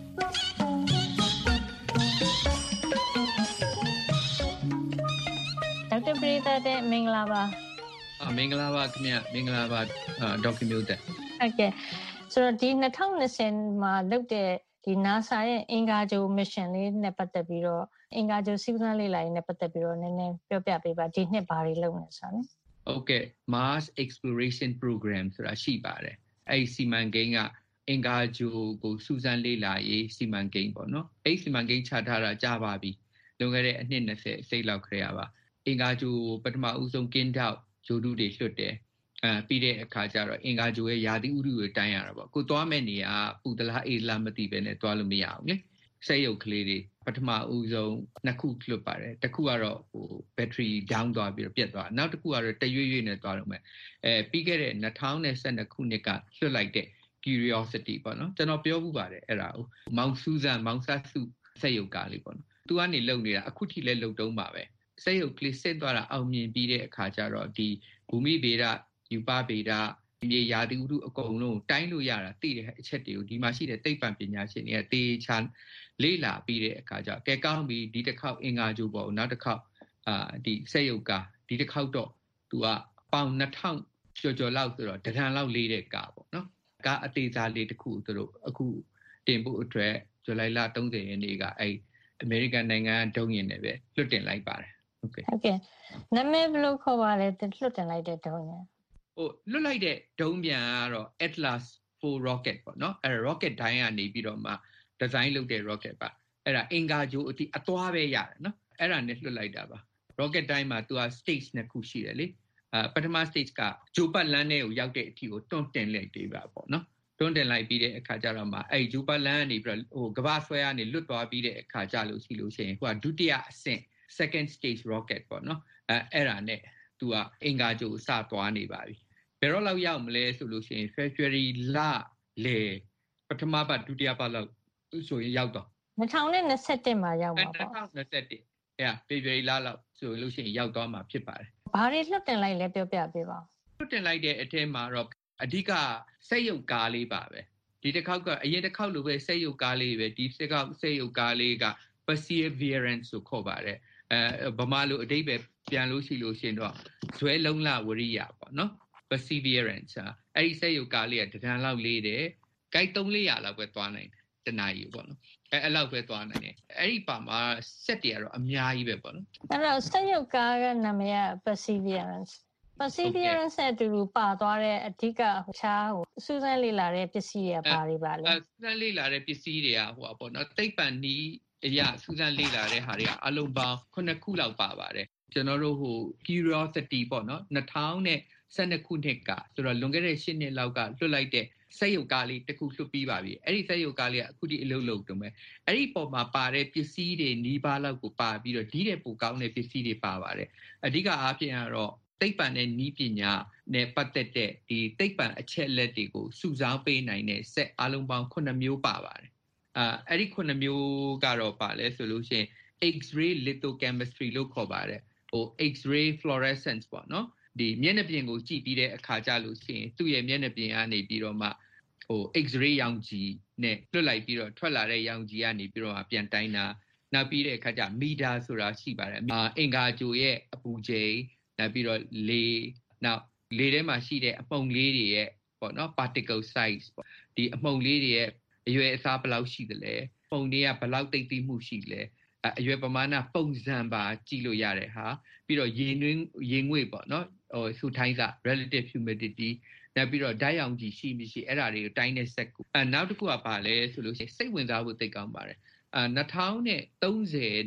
ဒေါက်တာပရိဒါတင်မင်္ဂလာပါ။အမင်္ဂလာပါခင်ဗျ။မင်္ဂလာပါဒေါက်တာမျိုးသက်။ဟုတ်ကဲ့ဆိုတော့ဒီ၂၀၂၀မှာလုပ်တဲ့ဒီ NASA ရဲ့အင်္ဂါဂြိုဟ် mission လေးနဲ့ပတ်သက်ပြီးတော့အင်္ဂါဂြိုဟ်စူးစမ်းလေ့လာရေးနဲ့ပတ်သက်ပြီးတော့နည်းနည်းပြောပြပေးပါဒီနှစ်ဘာတွေလုပ်နေဆိုတာလဲဟုတ်ကဲ့ Mars Exploration Program ဆိုတာရှိပါတယ်အဲ့ဒီစီမံကိန်းကအင်္ဂါဂြိုဟ်ကိုစူးစမ်းလေ့လာရေးစီမံကိန်းပေါ့နော်အဲ့ဒီစီမံကိန်းချထားတာကြာပါပြီလွန်ခဲ့တဲ့အနှစ်၂၀စိတ်လောက်ခရေပါအင်္ဂါဂြိုဟ်ပထမဦးဆုံးကင်းထောက်ဂြိုဟ်တုတွေလွှတ်တယ်အဲပြီးတဲ့အခါကျတော့အင်္ဂါဂြိုဟ်ရဲ့ယာတိဥတုကိုတိုင်းရတာပေါ့ကိုသွားမဲ့နေရာပူတလားအေးလားမသိပဲနဲ့သွားလို့မရအောင်လေစက်ရုပ်ကလေးတွေပထမဦးဆုံးနှစ်ခုလွှတ်ပါတယ်တစ်ခုကတော့ဟို battery down သွားပြီးတော့ပြတ်သွားနောက်တစ်ခုကတော့တရွေ့ရွေ့နဲ့သွားတော့မယ်အဲပြီးခဲ့တဲ့၂၀၁၂ခုနှစ်ကလွှတ်လိုက်တဲ့ curiosity ပေါ့နော်ကျွန်တော်ပြောမှုပါတယ်အဲ့ဒါကိုမောင်စူးစမ်းမောင်ဆတ်စုစက်ရုပ်ကားလေးပေါ့နော်သူကနေလုံနေတာအခုထိလည်းလုံတုံးပါပဲစက်ရုပ်ကလေးစစ်သွားတာအောင်မြင်ပြီးတဲ့အခါကျတော့ဒီဘူမိဗေဒယူပဗေဒမြေယာတိဥတုအကုန်လုံးတိုင်းလို့ရတာသိတဲ့အချက်တွေကိုဒီမှာရှိတဲ့သိပ္ပံပညာရှင်တွေကတေချာလေ့လာပြီးတဲ့အခါကျကဲကောင်းပြီဒီတစ်ခေါက်အင်္ဂါဂြိုဟ်ပေါ့နောက်တစ်ခေါက်အာဒီစက်ရုပ်ကဒီတစ်ခေါက်တော့သူကပေါင်နှစ်ထောင်ကျော်ကျော်လောက်ဆိုတော့တဒံလောက်လေးတဲ့ကာပေါ့နော်ကာအသေးစားလေးတစ်ခုသူတို့အခုတင်ဖို့အတွက်ဇူလိုင်လ၃၀ရက်နေ့ကအဲ့အမေရိကန်နိုင်ငံဒုံးယာဉ်နဲ့ပဲလွှတ်တင်လိုက်ပါတယ်ဟုတ်ကဲ့ဟုတ်ကဲ့နာမည်ဘယ်လိုခေါ်ပါလဲလွှတ်တင်လိုက်တဲ့ဒုံးယာဉ်ဟိုလွတ်လိုက်တဲ့ဒုံးပြန်ကတော့ Atlas ၄ rocket ပေါ့နော်အဲ့ဒါ rocket တိုင်းကနေပြီးတော့မှ design လုပ်တဲ့ rocket ပါအဲ့ဒါအင်္ဂါဂြိုဟ်အတိအသွားပဲရတယ်နော်အဲ့ဒါနဲ့လွတ်လိုက်တာပါ rocket တိုင်းမှာသူက stage နှစ်ခုရှိတယ်လေအဲပထမ stage ကဂျိုးပတ်လန်းထဲကိုရောက်တဲ့အထိကိုတွန်းတင်လိုက်သေးပါပေါ့နော်တွန်းတင်လိုက်ပြီးတဲ့အခါကျတော့မှအဲ့ဂျိုးပတ်လန်းကနေပြီးတော့ဟိုကမ္ဘာဆွဲကနေလွတ်သွားပြီးတဲ့အခါကျလို့ရှိလို့ရှိရင်ဟိုကဒုတိယအဆင့် second stage rocket ပေါ့နော်အဲအဲ့ဒါနဲ့သူကအင်္ဂါဂြိုဟ်စသွားနေပါပြီဘယ်တော့လောက်ရောက်မလဲဆိုလို့ရှိရင် February လလေပထမပတ်ဒုတိယပတ်လောက်ဆိုရင်ရောက်တော့၂၀၂၁မှာရောက်ပါပေါ့၂၀၂၁အဲ February လလောက်ဆိုလို့ရှိရင်ရောက်သွားမှာဖြစ်ပါတယ်ဘာတွေလွှတ်တင်လိုက်လဲပြောပြပေးပါလွှတ်တင်လိုက်တဲ့အထက်မှာတော့အဓိကစက်ရုပ်ကားလေးပါပဲဒီတစ်ခေါက်ကအရင်တစ်ခေါက်လိုပဲစက်ရုပ်ကားလေးပဲဒီတစ်ခေါက်စက်ရုပ်ကားလေးက perseverance ဆိုခေါ်ပါတယ်အဲဗမာလိုအဓိပ္ပာယ်ပြန်လို့ရှိလို့ရှိရင်တော့ဇွဲလုံးလဝရိယပေါ့နော်perseverance အဲ့ဒီစက်ရုပ်ကားလေးကတဒံလောက်လေးတယ်။ကိုက်သုံးလေးရာလောက်ပဲသွားနိုင်တယ်။တနာရီပေါ့နော်။အဲအဲ့လောက်ပဲသွားနိုင်တယ်။အဲ့ဒီပါမှာစက်တွေကတော့အများကြီးပဲပေါ့နော်။အဲ့တော့စက်ရုပ်ကားကနာမည်က perseverance perseverance နဲ့အတူတူပါသွားတဲ့အဓိကဟိုခြားဟိုစူးစမ်းလေ့လာတဲ့ပစ္စည်းတွေပါတွေပါလဲ။အဲစူးစမ်းလေ့လာတဲ့ပစ္စည်းတွေကဟိုပေါ့နော်။သိပ္ပံနည်းအရာစူးစမ်းလေ့လာတဲ့ဟာတွေကအလုံးပေါင်းခုနှစ်ခုလောက်ပါပါတယ်။ကျွန်တော်တို့ဟို curiosity ပေါ့နော်။၂၀၁၂ခုနှစ်ကဆိုတော့လွန်ခဲ့တဲ့၈နှစ်လောက်ကလွှတ်လိုက်တဲ့စက်ရုပ်ကားလေးတစ်ခုလွှတ်ပြီးပါပြီအဲ့ဒီစက်ရုပ်ကားလေးကအခုဒီအလုပ်လုပ်တုံးပဲအဲ့ဒီပေါ်မှာပါတဲ့ပစ္စည်းတွေနီးပါးလောက်ကိုပါပြီးတော့ဒီတဲ့ပိုကောင်းတဲ့ပစ္စည်းတွေပါပါတယ်အဓိကအားဖြင့်ကတော့သိပ္ပံနဲ့နည်းပညာနဲ့ပတ်သက်တဲ့ဒီသိပ္ပံအချက်အလက်တွေကိုစုဆောင်းပေးနိုင်တဲ့စက်အလုံးပေါင်းခုနှစ်မျိုးပါပါတယ်အာအဲ့ဒီခုနှစ်မျိုးကတော့ပါလဲဆိုလို့ရှိရင် X-ray lithochemistry လို့ခေါ်ပါတယ်ဟို X-ray fluorescence ပေါ့နော်ဒီမျက်နှာပြင်ကိုကြည့်ပြီးတဲ့အခါကျလို့ရှိရင်သူ့ရဲ့မျက်နှာပြင်ကနေပြီးတော့မှဟို X-ray ရောင်ခြည်နဲ့လွှတ်လိုက်ပြီးတော့ထွက်လာတဲ့ရောင်ခြည်ကနေပြီးတော့မှပြန်တိုင်းတာနောက်ပြီးတဲ့အခါကျမီတာဆိုတာရှိပါတယ်အင်္ဂါဂြိုဟ်ရဲ့အပူချိန်နောက်ပြီးတော့လေနောက်လေထဲမှာရှိတဲ့အမှုန်လေးတွေရဲ့ပေါ့နော် particle size ပေါ့ဒီအမှုန်လေးတွေရဲ့အရွယ်အစားဘယ်လောက်ရှိသလဲပုံတွေကဘယ်လောက်တိတ်တိမှုရှိလဲအရွယ်ပမာဏပုံစံပါကြည့်လို့ရတဲ့ဟာပြီးတော့ရေနွေးရေငွေ့ပေါ့နော်ဟိုဆူထိုင်းစာ relative humidity နောက်ပြီးတော့ဓာတ်ရောင်ခြည်ရှိမရှိအဲ့ဒါတွေကိုတိုင်းတဲ့စက်ကိုအဲနောက်တစ်ခုကပါလဲဆိုလို့ရှိရင်စိတ်ဝင်စားဖို့သိကောင်းပါတယ်အဲ၂၀၃၀နဲ့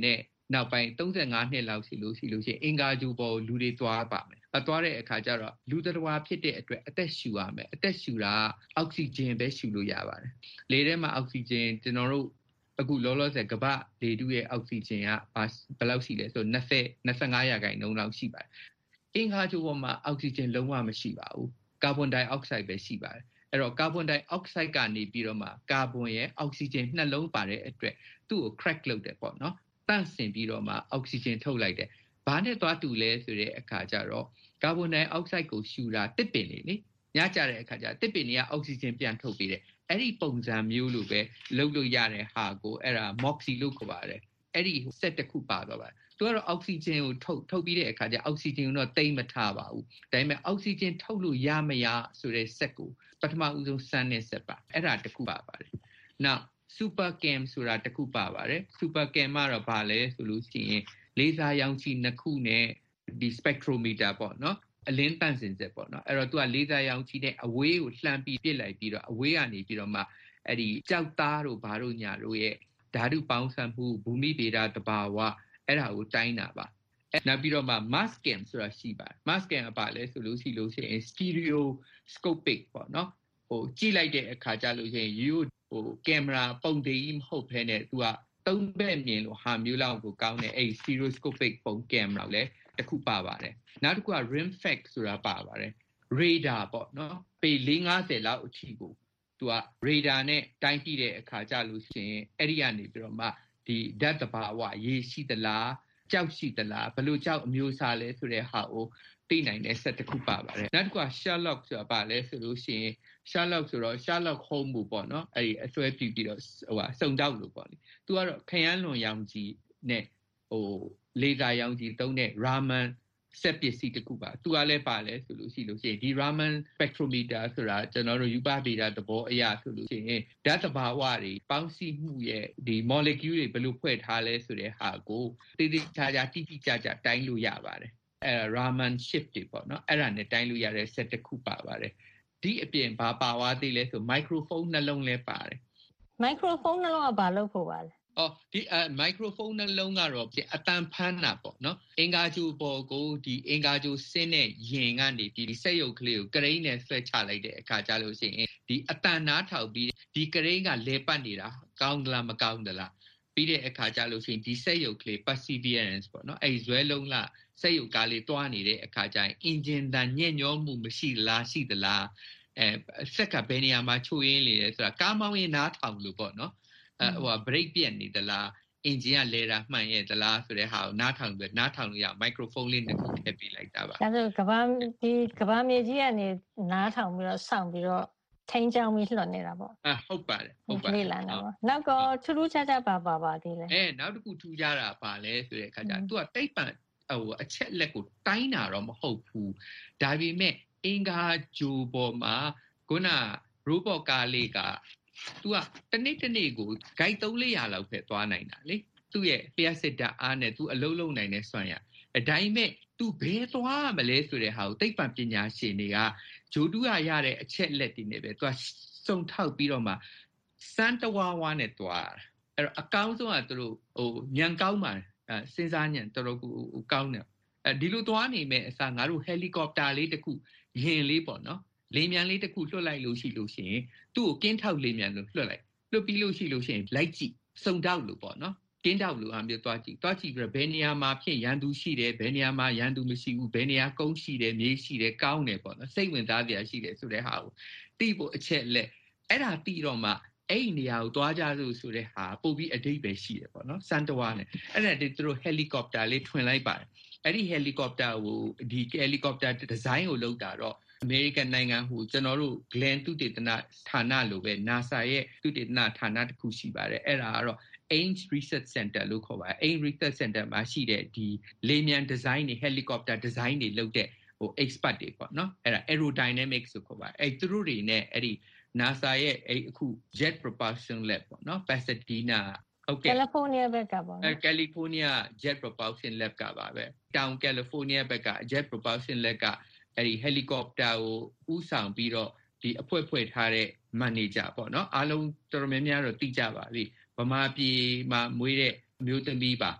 နောက်ပိုင်းသုံးဆယ်ငါးနှစ်လောက်ရှိလို့ရှိလို့ရှိရင်အင်္ဂါဂြိုဟ်ပေါ်လူတွေသွားပါမယ်အသွားတဲ့အခါကျတော့လူသတ္တဝါဖြစ်တဲ့အတွက်အသက်ရှူရမယ်အသက်ရှူတာအောက်ဆီဂျင်ပဲရှူလို့ရပါတယ်လေထဲမှာအောက်ဆီဂျင်ကျွန်တော်တို့အခုလောလောဆယ်ကမ္ဘာလေထုရဲ့အောက်ဆီဂျင်ကဘယ်လောက်ရှိလဲဆိုတော့၂၀ ၂၅ရာခိုင်နှုန်းလောက်ရှိပါတယ်အင်္ဂါဂြိုဟ်ပေါ်မှာအောက်ဆီဂျင်လုံးဝမရှိပါဘူးကာဗွန်ဒိုင်အောက်ဆိုက်ပဲရှိပါတယ်အဲ့တော့ကာဗွန်ဒိုင်အောက်ဆိုက်ကနေပြီးတော့မှကာဗွန်ရဲ့အောက်ဆီဂျင်နှလုံးပါတဲ့အတွက်သူ့ကို crack လုပ်တယ်ပေါ့နော်တန့်စင်ပြီးတော့မှအောက်ဆီဂျင်ထုတ်လိုက်တယ်ဘာနဲ့သွားတူလဲဆိုတဲ့အခါကျတော့ကာဗွန်ဒိုင်အောက်ဆိုက်ကိုရှူတာတစ်ပင်လေးလေညကြတဲ့အခါကျတစ်ပင်တွေကအောက်ဆီဂျင်ပြန်ထုတ်ပေးတယ်အဲ့ဒီပုံစံမျိုးလိုပဲလုပ်လို့ရတဲ့ဟာကိုအဲ့ဒါ moxie လို့ခေါ်ပါတယ်အဲ့ဒီ set တစ်ခုပါတော့ပါတယ်သူကတော့အောက်ဆီဂျင်ကိုထုတ်ထုတ်ပြီးတဲ့အခါကျအောက်ဆီဂျင်ကိုတော့တိတ်မထားပါဘူးဒါပေမဲ့အောက်ဆီဂျင်ထုတ်လို့ရမရဆိုတဲ့ set ကိုပထမဦးဆုံးစမ်းတဲ့ set ပါအဲ့ဒါတစ်ခုပါပါတယ်နောက် super cam ဆိုတာတစ်ခုပါပါတယ် super cam ကတော့ဘာလဲဆိုလို့ရှိရင်လေဆာရောင်ခြည်နှစ်ခုနဲ့ဒီ spectrometer ပေါ့နော်အလင်းတန့်စင်စက်ပေါ့နော်အဲ့တော့သူကလေဆာရောင်ခြည်နဲ့အဝေးကိုလှမ်းပြီးပြစ်လိုက်ပြီးတော့အဝေးကနေပြီးတော့မှအဲ့ဒီကြောက်သားတို့ဘာတို့ညာတို့ရဲ့ဓာတုပေါင်းစပ်မှုဘူမိဗေဒတဘာဝအဲ့ဒါကိုတိုင်းတာပါနောက်ပြီးတော့မှ mass cam ဆိုတာရှိပါတယ် mass cam ကပါလဲဆိုလို့ရှိလို့ရှိရင် stereoscopic ပေါ့နော်ဟိုကြည့်လိုက်တဲ့အခါကျလို့ရှိရင်ရိုးဟိုကင်မရာပုံသေးကြီးမဟုတ်ဘဲနဲ့သူကသုံးဘက်မြင်လို့ဟာမျိုးလောက်ကိုကောင်းတဲ့အဲ့ stereoscopic ပုံကင်မရာလည်းတစ်ခုပါပါတယ်နောက်တစ်ခုက rimfax ဆိုတာပါပါတယ် radar ပေါ့နော်ပေ၄၅၀လောက်အထိကိုသူက radar နဲ့တိုင်းကြည့်တဲ့အခါကျလို့ရှိရင်အဲ့ဒီကနေပြီးတော့မှဒီဓာတ်တဘာဝရေရှိသလားကြောက်ရှိသလားဘယ်လိုကြောက်အမျိုးအစားလဲဆိုတဲ့ဟာကိုသိနိုင်တဲ့ set တစ်ခုပါပါတယ်နောက်တစ်ခုက Sherlock ဆိုတာပါလဲဆိုလို့ရှိရင် Sherlock ဆိုတော့ Sherlock Holmes ပေါ့နော်အဲ့ဒီအစွဲပြပြီးတော့ဟိုဟာစုံတောက်လို့ပေါ့လေသူကတော့ခရမ်းလွန်ရောင်ကြီးနဲ့ဟိုလေသာရောင်ကြီးသုံးတဲ့ Raman ဆက်ပစ္စည်းတစ်ခုပါသူကလည်းပါလဲဆိုလို့ရှိလို့ရှိရင်ဒီ Raman spectrometer ဆိုတာကျွန်တော်တို့ယူပဗေဒသဘောအရာဆိုလို့ရှိရင်ဓာတ်သဘာဝတွေပေါင်းစည်းမှုရဲ့ဒီ molecule တွေဘယ်လိုဖွဲ့ထားလဲဆိုတဲ့ဟာကိုတိတိကျကျတိတိကျကျတိုင်းလို့ရပါတယ်အဲ Raman shift တွေပေါ့နော်အဲ့ဒါနဲ့တိုင်းလို့ရတဲ့ set တစ်ခုပါပါတယ်ဒီအပြင်ဘာပါသွားသေးလဲဆို microphone နှလုံးလဲပါတယ် microphone နှလုံးကဘာလို့ဖို့ပါလဲအော်ဒီအ microphone နှလုံးကတော့အတန်ဖမ်းတာပေါ့နော်အင်္ဂါဂြိုဟ်ပေါ်ကိုဒီအင်္ဂါဂြိုဟ်ဆင်းတဲ့ယင်ကနေပြီးဒီစက်ရုပ်ကလေးကိုကရိန်းနဲ့ဆွဲချလိုက်တဲ့အခါကျလို့ရှိရင်ဒီအတန်နားထောင်ပြီးဒီကရိန်းကလဲပတ်နေတာကောင်းသလားမကောင်းသလားပြီးတဲ့အခါကျလို့ရှိရင်ဒီစက်ရုပ်ကလေး perseverance ပေါ့နော်အဲ့ဇွဲလုံးလားစက်ရုပ်ကားလေးတွားနေတဲ့အခါကျရင် engine တန်ညံ့ညောမှုမရှိလားရှိသလားအဲစက်ကဘယ်နေရာမှာချိုးရင်းလေလဲဆိုတာကားမောင်းရင်နားထောင်လို့ပေါ့နော်အဲဟို break ပြတ်နေသလားအင်ဂျင်ကလဲတာမှန်ရဲ့သလားဆိုတဲ့ဟာကိုနားထောင်ပြီးနားထောင်လို့ရ microphone လေးတစ်ခုထည့်ပေးလိုက်တာပါဒါဆိုကဘာဒီကဘာမြေကြီးကနေနားထောင်ပြီးတော့စောင့်ပြီးတော့ထိန်းချောင်းပြီးလွှတ်နေတာပေါ့အာဟုတ်ပါတယ်ဟုတ်ပါတယ်လေ့လာတာပေါ့နောက်ကထူးထူးခြားခြားပါပါပါသေးလဲအဲနောက်တစ်ခုထူးခြားတာပါလဲဆိုတဲ့အခါကျသူကတိတ်ပံဟိုအချက်လက်ကိုတိုင်းတာတော့မဟုတ်ဘူးဒါပေမဲ့အင်္ဂါဂျိုပေါ်မှာခုန robot ကားလေးကသူကတနေ့တနေ့ကို guide သုံးလေးရာလောက်ပဲသွားနိုင်တာလေသူ့ရဲ့လျှက်စစ်တာအားနဲ့သူအလုံးလုံးနိုင်တဲ့စွမ်းရအတိုင်းမဲ့သူဘယ်သွားမလဲဆိုတဲ့ဟာကိုသိပ္ပံပညာရှင်တွေကဂျိုတူးရရတဲ့အချက်လက်တွေနဲ့ပဲသူကစုံထောက်ပြီးတော့မှစမ်းတဝါဝါနဲ့သွားတာအဲ့တော့အကောင်းဆုံးကသူတို့ဟိုညံကောင်းပါအဲစဉ်းစားညံတော်တော်ကိုကောင်းတယ်အဲဒီလိုသွားနေမဲ့အစားငါတို့ဟယ်လီကော်ပတာလေးတစ်ခုယင်လေးပေါ့နော်လေမြန်လေးတစ်ခုလွှတ်လိုက်လို့ရှိလို့ရှိရင်သူ့ကိုကင်းထောက်လေမြန်လို့လွှတ်လိုက်လွှတ်ပြီးလို့ရှိလို့ရှိရင်လိုက်ကြည့်စုံတောက်လို့ပေါ့နော်ကင်းတောက်လို့အမျိုးသွားကြည့်သွားကြည့်ပြီးတော့ဘယ်နေရာမှာဖြစ်ရန်သူရှိတယ်ဘယ်နေရာမှာရန်သူမရှိဘူးဘယ်နေရာကုန်းရှိတယ်မြေရှိတယ်ကောင်းတယ်ပေါ့နော်စိတ်ဝင်စားစရာရှိတယ်ဆိုတဲ့ဟာကိုသိဖို့အချက်လက်အဲ့ဒါသိတော့မှအဲ့ဒီနေရာကိုသွားကြလို့ဆိုတဲ့ဟာပို့ပြီးအဓိပ္ပာယ်ရှိတယ်ပေါ့နော်စန်တဝါနဲ့အဲ့ဒါတည်းသူတို့ဟယ်လီကော်ပတာလေးထွင်လိုက်ပါတယ်အဲ့ဒီဟယ်လီကော်ပတာကိုဒီဟယ်လီကော်ပတာဒီဇိုင်းကိုလုပ်တာတော့အမေရိကန်နိုင်ငံဟိုကျွန်တော်တို့ Glenn သုတေသနဌာနလိုပဲ NASA ရဲ့သုတေသနဌာနတစ်ခုရှိပါတယ်အဲ့ဒါကတော့ Ames Research Center လို့ခေါ်ပါတယ် Ames Research Center မှာရှိတဲ့ဒီလေမြန် design တွေ helicopter design တွေလုပ်တဲ့ဟို expert တွေပေါ့နော်အဲ့ဒါ aerodynamics ဆိုခေါ်ပါတယ်အဲ့သူတို့တွေနဲ့အဲ့ဒီ NASA ရဲ့အဲ့အခု Jet Propulsion Lab ပေါ့နော် Pasadena ဟုတ်ကဲ့ California ဘက်ကပေါ့နော်အဲ California Jet Propulsion Lab ကပါပဲတောင် California ဘက်က Jet Propulsion Lab ကအဲ့ဒီ helicopter ကိုဥဆောင်ပြီးတော့ဒီအဖွဲ့ဖွဲ့ထားတဲ့ manager ပေါ့နော်အားလုံးတော်တော်များများတော့သိကြပါပြီဗမာပြည်မှာမွေးတဲ့အမျိုးသမီးပါ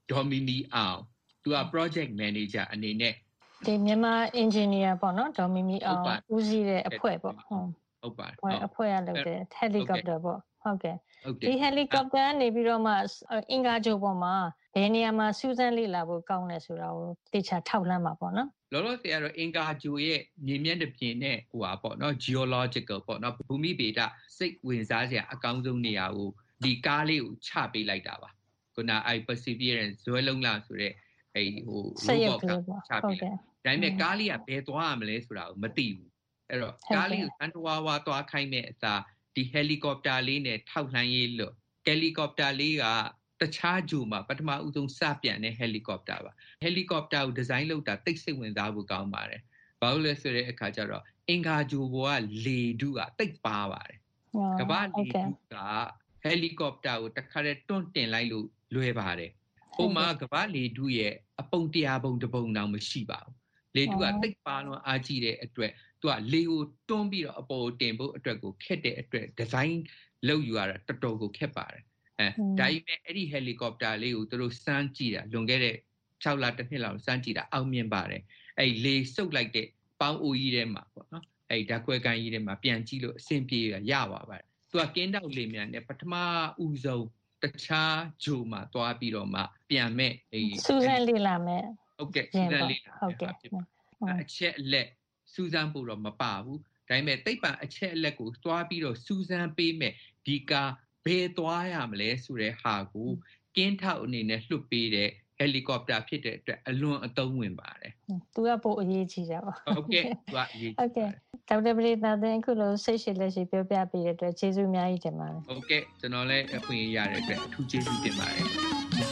ဒေါ်မီမီအောင်သူက project manager အနေနဲ့ဒီမြန်မာ engineer ပေါ့နော်ဒေါ်မီမီအောင်ဦးစီးတဲ့အဖွဲ့ပေါ့ဟုတ်ဟုတ်ပါတယ်အဖွဲ့ရလုပ်တဲ့ helicopter ပေါ့ဟုတ်ကဲ့ဒီ helicopter ကနေပြီးတော့မှအင်္ဂါဂြိုဟ်ပေါ်မှာဘယ်နေရာမှာစူးစမ်းလေ့လာဖို့ကောင်းလဲဆိုတာကိုသိချာထောက်လှမ်းပါပေါ့နော်လောလောဆယ်ကတော့အင်္ဂါဂြိုဟ်ရဲ့မြေမျက်နှာပြင်နဲ့ဟိုပါပေါ့နော် geological ပေါ့နော်ဘူမိဗေဒစိတ်ဝင်စားစရာအကောင်းဆုံးနေရာကိုဒီကားလေးကိုချပေးလိုက်တာပါခုနအဲ perseverance ဇွဲလုံးလာဆိုတဲ့အဲဟို robot ကချပေးလိုက်ဒါပေမဲ့ကားလေးကဘယ်သွားရမလဲဆိုတာကိုမသိဘူးအဲ့တော့ကားလေးကိုစန်တဝါဝါသွားခိုင်းမဲ့အစားဒီ helicopter လေးနဲ့ထောက်လှမ်းရေးလို့ helicopter လေးကတခြားဂျိုမှာပထမဦးဆုံးစပြန်တဲ့ helicopter ပါ helicopter ကိုဒီဇိုင်းလုပ်တာတိတ်စိတ်ဝင်စားဖို့ကောင်းပါတယ်ဘာလို့လဲဆိုတဲ့အခါကျတော့အင်္ဂါဂျိုဘောကလေထုကတိတ်ပါပါတယ်ကမ္ဘာလေထုက helicopter ကိုတခါတည်းတွန်းတင်လိုက်လို့လွယ်ပါတယ်ဟိုမှာကမ္ဘာလေထုရဲ့အပုံတရားပုံတစ်ပုံတောင်မရှိပါဘူးလေထုကတိတ်ပါလွန်အားကြီးတဲ့အတွက်သူကလေကိုတွန်းပြီးတော့အပေါ်တင်ဖို့အတွက်ကိုခက်တဲ့အတွက်ဒီဇိုင်းလုပ်ယူရတာတော်တော်ကိုခက်ပါတယ်အဲဒါပေမဲ့အဲ့ဒီ helicopter လေးကိုသူတို့စမ်းကြည့်တာလွန်ခဲ့တဲ့၆လတစ်နှစ်လောက်စမ်းကြည့်တာအောင်မြင်ပါတယ်အဲ့လေစုပ်လိုက်တဲ့ပေါင်းအိုကြီးထဲမှာပေါ့နော်အဲ့ဓာတ်ခွဲကန်ကြီးထဲမှာပြန်ကြည့်လို့အဆင်ပြေရပါပါတယ်သူကကင်းတောက်လေမြန်နဲ့ပထမဦးဆုံးတခြားဂျိုမှာသွားပြီးတော့မှပြန်မဲ့အဲ့စူးစမ်းလေ့လာမဲ့ဟုတ်ကဲ့စူးစမ်းလေ့လာဟုတ်ကဲ့အချက်အလက်စူးစမ်းဖို့တော့မပါဘူးဒါပေမဲ့သိပ္ပံအချက်အလက်ကိုသွားပြီးတော့စူးစမ်းပေးမဲ့ဒီကာဘယ်သွားရမလဲဆိုတဲ့ဟာကိုကင်းထောက်အနေနဲ့လွှတ်ပေးတဲ့ helicopter ဖြစ်တဲ့အတွက်အလွန်အသုံးဝင်ပါတယ်။သူကပိုအရေးကြီးတာပါ။ဟုတ်ကဲ့သူကအရေးကြီး။ဟုတ်ကဲ့ဒေါက်တာပရိသတ်တင်အခုလိုစိတ်ရှိလက်ရှိပြောပြပေးတဲ့အတွက်ကျေးဇူးအများကြီးတင်ပါတယ်။ဟုတ်ကဲ့ကျွန်တော်လည်းအခွင့်အရေးရတဲ့အတွက်အထူးကျေးဇူးတင်ပါတယ်။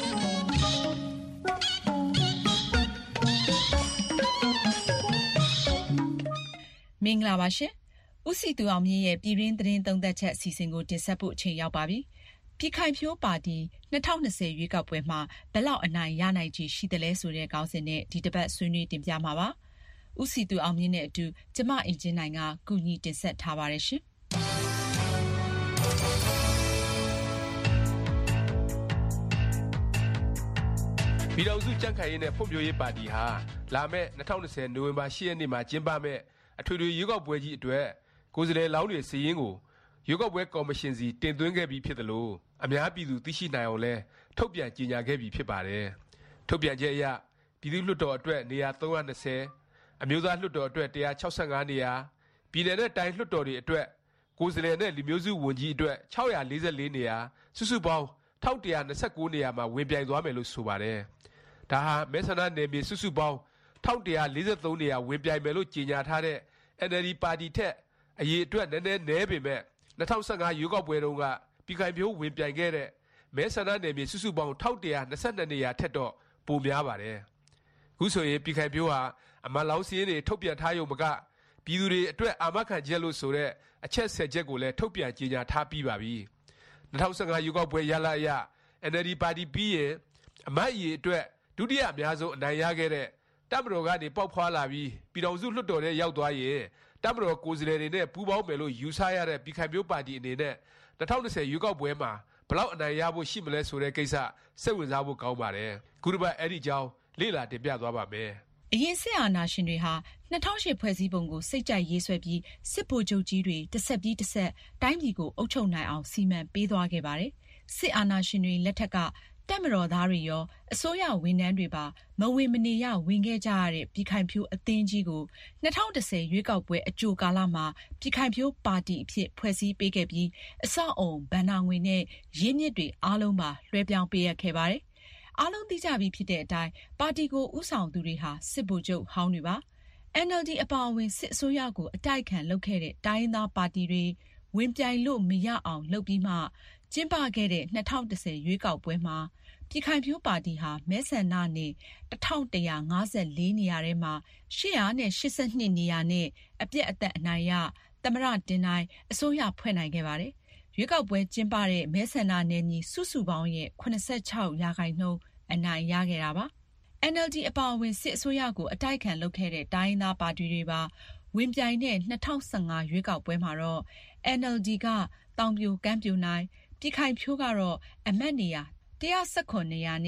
မင်္ဂလာပါရှင်။ဦးစီသူအောင်မြင့်ရဲ့ပြည်တွင်းသတင်းသုံးသပ်ချက်အစီအစဉ်ကိုတင်ဆက်ဖို့အချိန်ရောက်ပါပြီ။ပြည်ခိုင်ဖြိုးပါတီ၂၀၂၀ရွေးကောက်ပွဲမှာဘယ်လောက်အနိုင်ရနိုင်ခြေရှိသလဲဆိုတဲ့ခေါင်းစဉ်နဲ့ဒီတစ်ပတ်ဆွေးနွေးတင်ပြမှာပါ။ဦးစီသူအောင်မြင့်နဲ့အတူကျမအင်ဂျင်နိုင်ကကူညီတင်ဆက်ထားပါတယ်ရှင်။ပြည်ထောင်စုကြံ့ခိုင်ရေးနဲ့ဖွံ့ဖြိုးရေးပါတီဟာလာမယ့်၂၀၂၀နိုဝင်ဘာ၈ရက်နေ့မှာကျင်းပမယ့်အထွေထွေရွေးကောက်ပွဲကြီးအတွက်ကိုယ်စားလှယ်လောင်းတွေစာရင်းကိုရွေးကောက်ပွဲကော်မရှင်စီတင်သွင်းခဲ့ပြီးဖြစ်သလိုအများပြည်သူသိရှိနိုင်အောင်လဲထုတ်ပြန်ကြေညာခဲ့ပြီးဖြစ်ပါတယ်။ထုတ်ပြန်ချက်အရပြည်သူ့လွှတ်တော်အတွက်နေရာ၃၂၀အမျိုးသားလွှတ်တော်အတွက်၁၆၅နေရာပြည်내နဲ့တိုင်းလွှတ်တော်တွေအတွက်ကိုယ်စားလှယ်နဲ့လူမျိုးစုဝန်ကြီးအတွက်၆၄၄နေရာစုစုပေါင်း၁၁၂၉နေရာမှာဝင်ပြိုင်သွားမယ်လို့ဆိုပါတယ်။ဒါဟာမဲဆန္ဒနယ်မြေစုစုပေါင်း၁၁၄၃နေရာဝင်ပြိုင်မယ်လို့ကြေညာထားတဲ့ အန်အယ်လ်ဒီ ပါတီထက်အရေအတွက်နည်းနည်းနည်းပေမဲ့၂၀၁၅ရွေးကောက်ပွဲတုန်းကပြည်ခိုင်ဖြိုးဝင်ပြိုင်ခဲ့တဲ့မဲဆန္ဒနယ်မြေစုစုပေါင်း၁၁၂၂နေရာထက်တော့ပိုများပါတယ်။ခုဆိုရင်ပြည်ခိုင်ဖြိုးဟာအမတ်လောင်းစည်းရင်းတွေထုတ်ပြန်ထားရုံမကပြည်သူတွေအတွက်အာမခံချက်လို့ဆိုတဲ့အချက်၁၀ချက်ကိုလည်းထုတ်ပြန်ကြေညာထားပြီးပါပြီ။၂၀၁၅ရွေးကောက်ပွဲရလဒ်အရ အန်အယ်လ်ဒီ ပါတီပြီးရင်အမတ်အရေအတွက်ဒုတိယအများဆုံးအနိုင်ရခဲ့တဲ့တပ်မတော်ကနေပေါက်ဖွာလာပြီးပြည်ထောင်စုလွှတ်တော်ထဲရောက်သွားရင်တပ်မတော်ကိုယ်စားလှယ်တွေနဲ့ပူးပေါင်းမယ်လို့ယူဆရတဲ့ပြည်ခိုင်ဖြိုးပါတီအနေနဲ့၂၀၂၀ရွေးကောက်ပွဲမှာဘလောက်အနိုင်ရဖို့ရှိမလဲဆိုတဲ့ကိစ္စစိတ်ဝင်စားဖို့ကောင်းပါတယ်။ခုတစ်ပတ်အဲ့ဒီကြောင်းလေ့လာတင်ပြသွားပါမယ်။အရင်စစ်အာဏာရှင်တွေဟာ၂၀၀၈ဖွဲ့စည်းပုံကိုစိတ်ကြိုက်ရေးဆွဲပြီးစစ်ဗိုလ်ချုပ်ကြီးတွေတစ်ဆက်ပြီးတစ်ဆက်တိုင်းပြည်ကိုအုပ်ချုပ်နိုင်အောင်စီမံပေးသွားခဲ့ပါတယ်။စစ်အာဏာရှင်တွေလက်ထက်ကတပ်မတော်သားတွေရောအစိုးရဝန်ထမ်းတွေပါမဝင်မနေရဝင်ခဲ့ကြရတဲ့ပြည်ခိုင်ဖြိုးအသင်းကြီးကို၂၀၁၀ရွေးကောက်ပွဲအကြိုကာလမှာပြည်ခိုင်ဖြိုးပါတီအဖြစ်ဖွဲ့စည်းပေးခဲ့ပြီးအဆောက်အုံဘဏ္ဍာငွေနဲ့ရင်းမြစ်တွေအားလုံးပါလွှဲပြောင်းပေးရခဲ့ပါတယ်။အားလုံးသိကြပြီးဖြစ်တဲ့အတိုင်းပါတီကိုဥဆောင်သူတွေဟာစစ်ဗိုလ်ချုပ်ဟောင်းတွေပါ။ အန်အယ်လ်ဒီ အပါအဝင်စစ်အစိုးရကိုအတိုက်ခံလုပ်ခဲ့တဲ့တိုင်းရင်းသားပါတီတွေဝင်ပြိုင်လို့မရအောင်လုပ်ပြီးမှကျင်းပခဲ့တဲ့၂၀၁၀ရွေးကောက်ပွဲမှာပြည်ခိုင်ဖြိုးပါတီဟာမဲဆန္ဒနယ်၁၁၅၄နေရာထဲမှာ၈၈၂နေရာနဲ့အပြတ်အသတ်အနိုင်ရသမ္မတတင်နိုင်အစိုးရဖွဲ့နိုင်ခဲ့ပါတယ်။ရွေးကောက်ပွဲကျင်းပတဲ့မဲဆန္ဒနယ်မြေစုစုပေါင်းရဲ့၇၆ရာခိုင်နှုန်းအနိုင်ရခဲ့တာပါ။ အန်အယ်လ်ဒီ အပါအဝင်စစ်အစိုးရကိုအတိုက်ခံလုပ်ခဲ့တဲ့တိုင်းရင်းသားပါတီတွေပါဝင်ပြိုင်တဲ့၂၀၁၅ရွေးကောက်ပွဲမှာတော့ အန်အယ်လ်ဒီ ကတောင်ပြိုကမ်းပြိုနိုင်ပြည်ခိုင်ဖြိုးကတော့အမတ်နေရာ၁၁၇နေရာနဲ့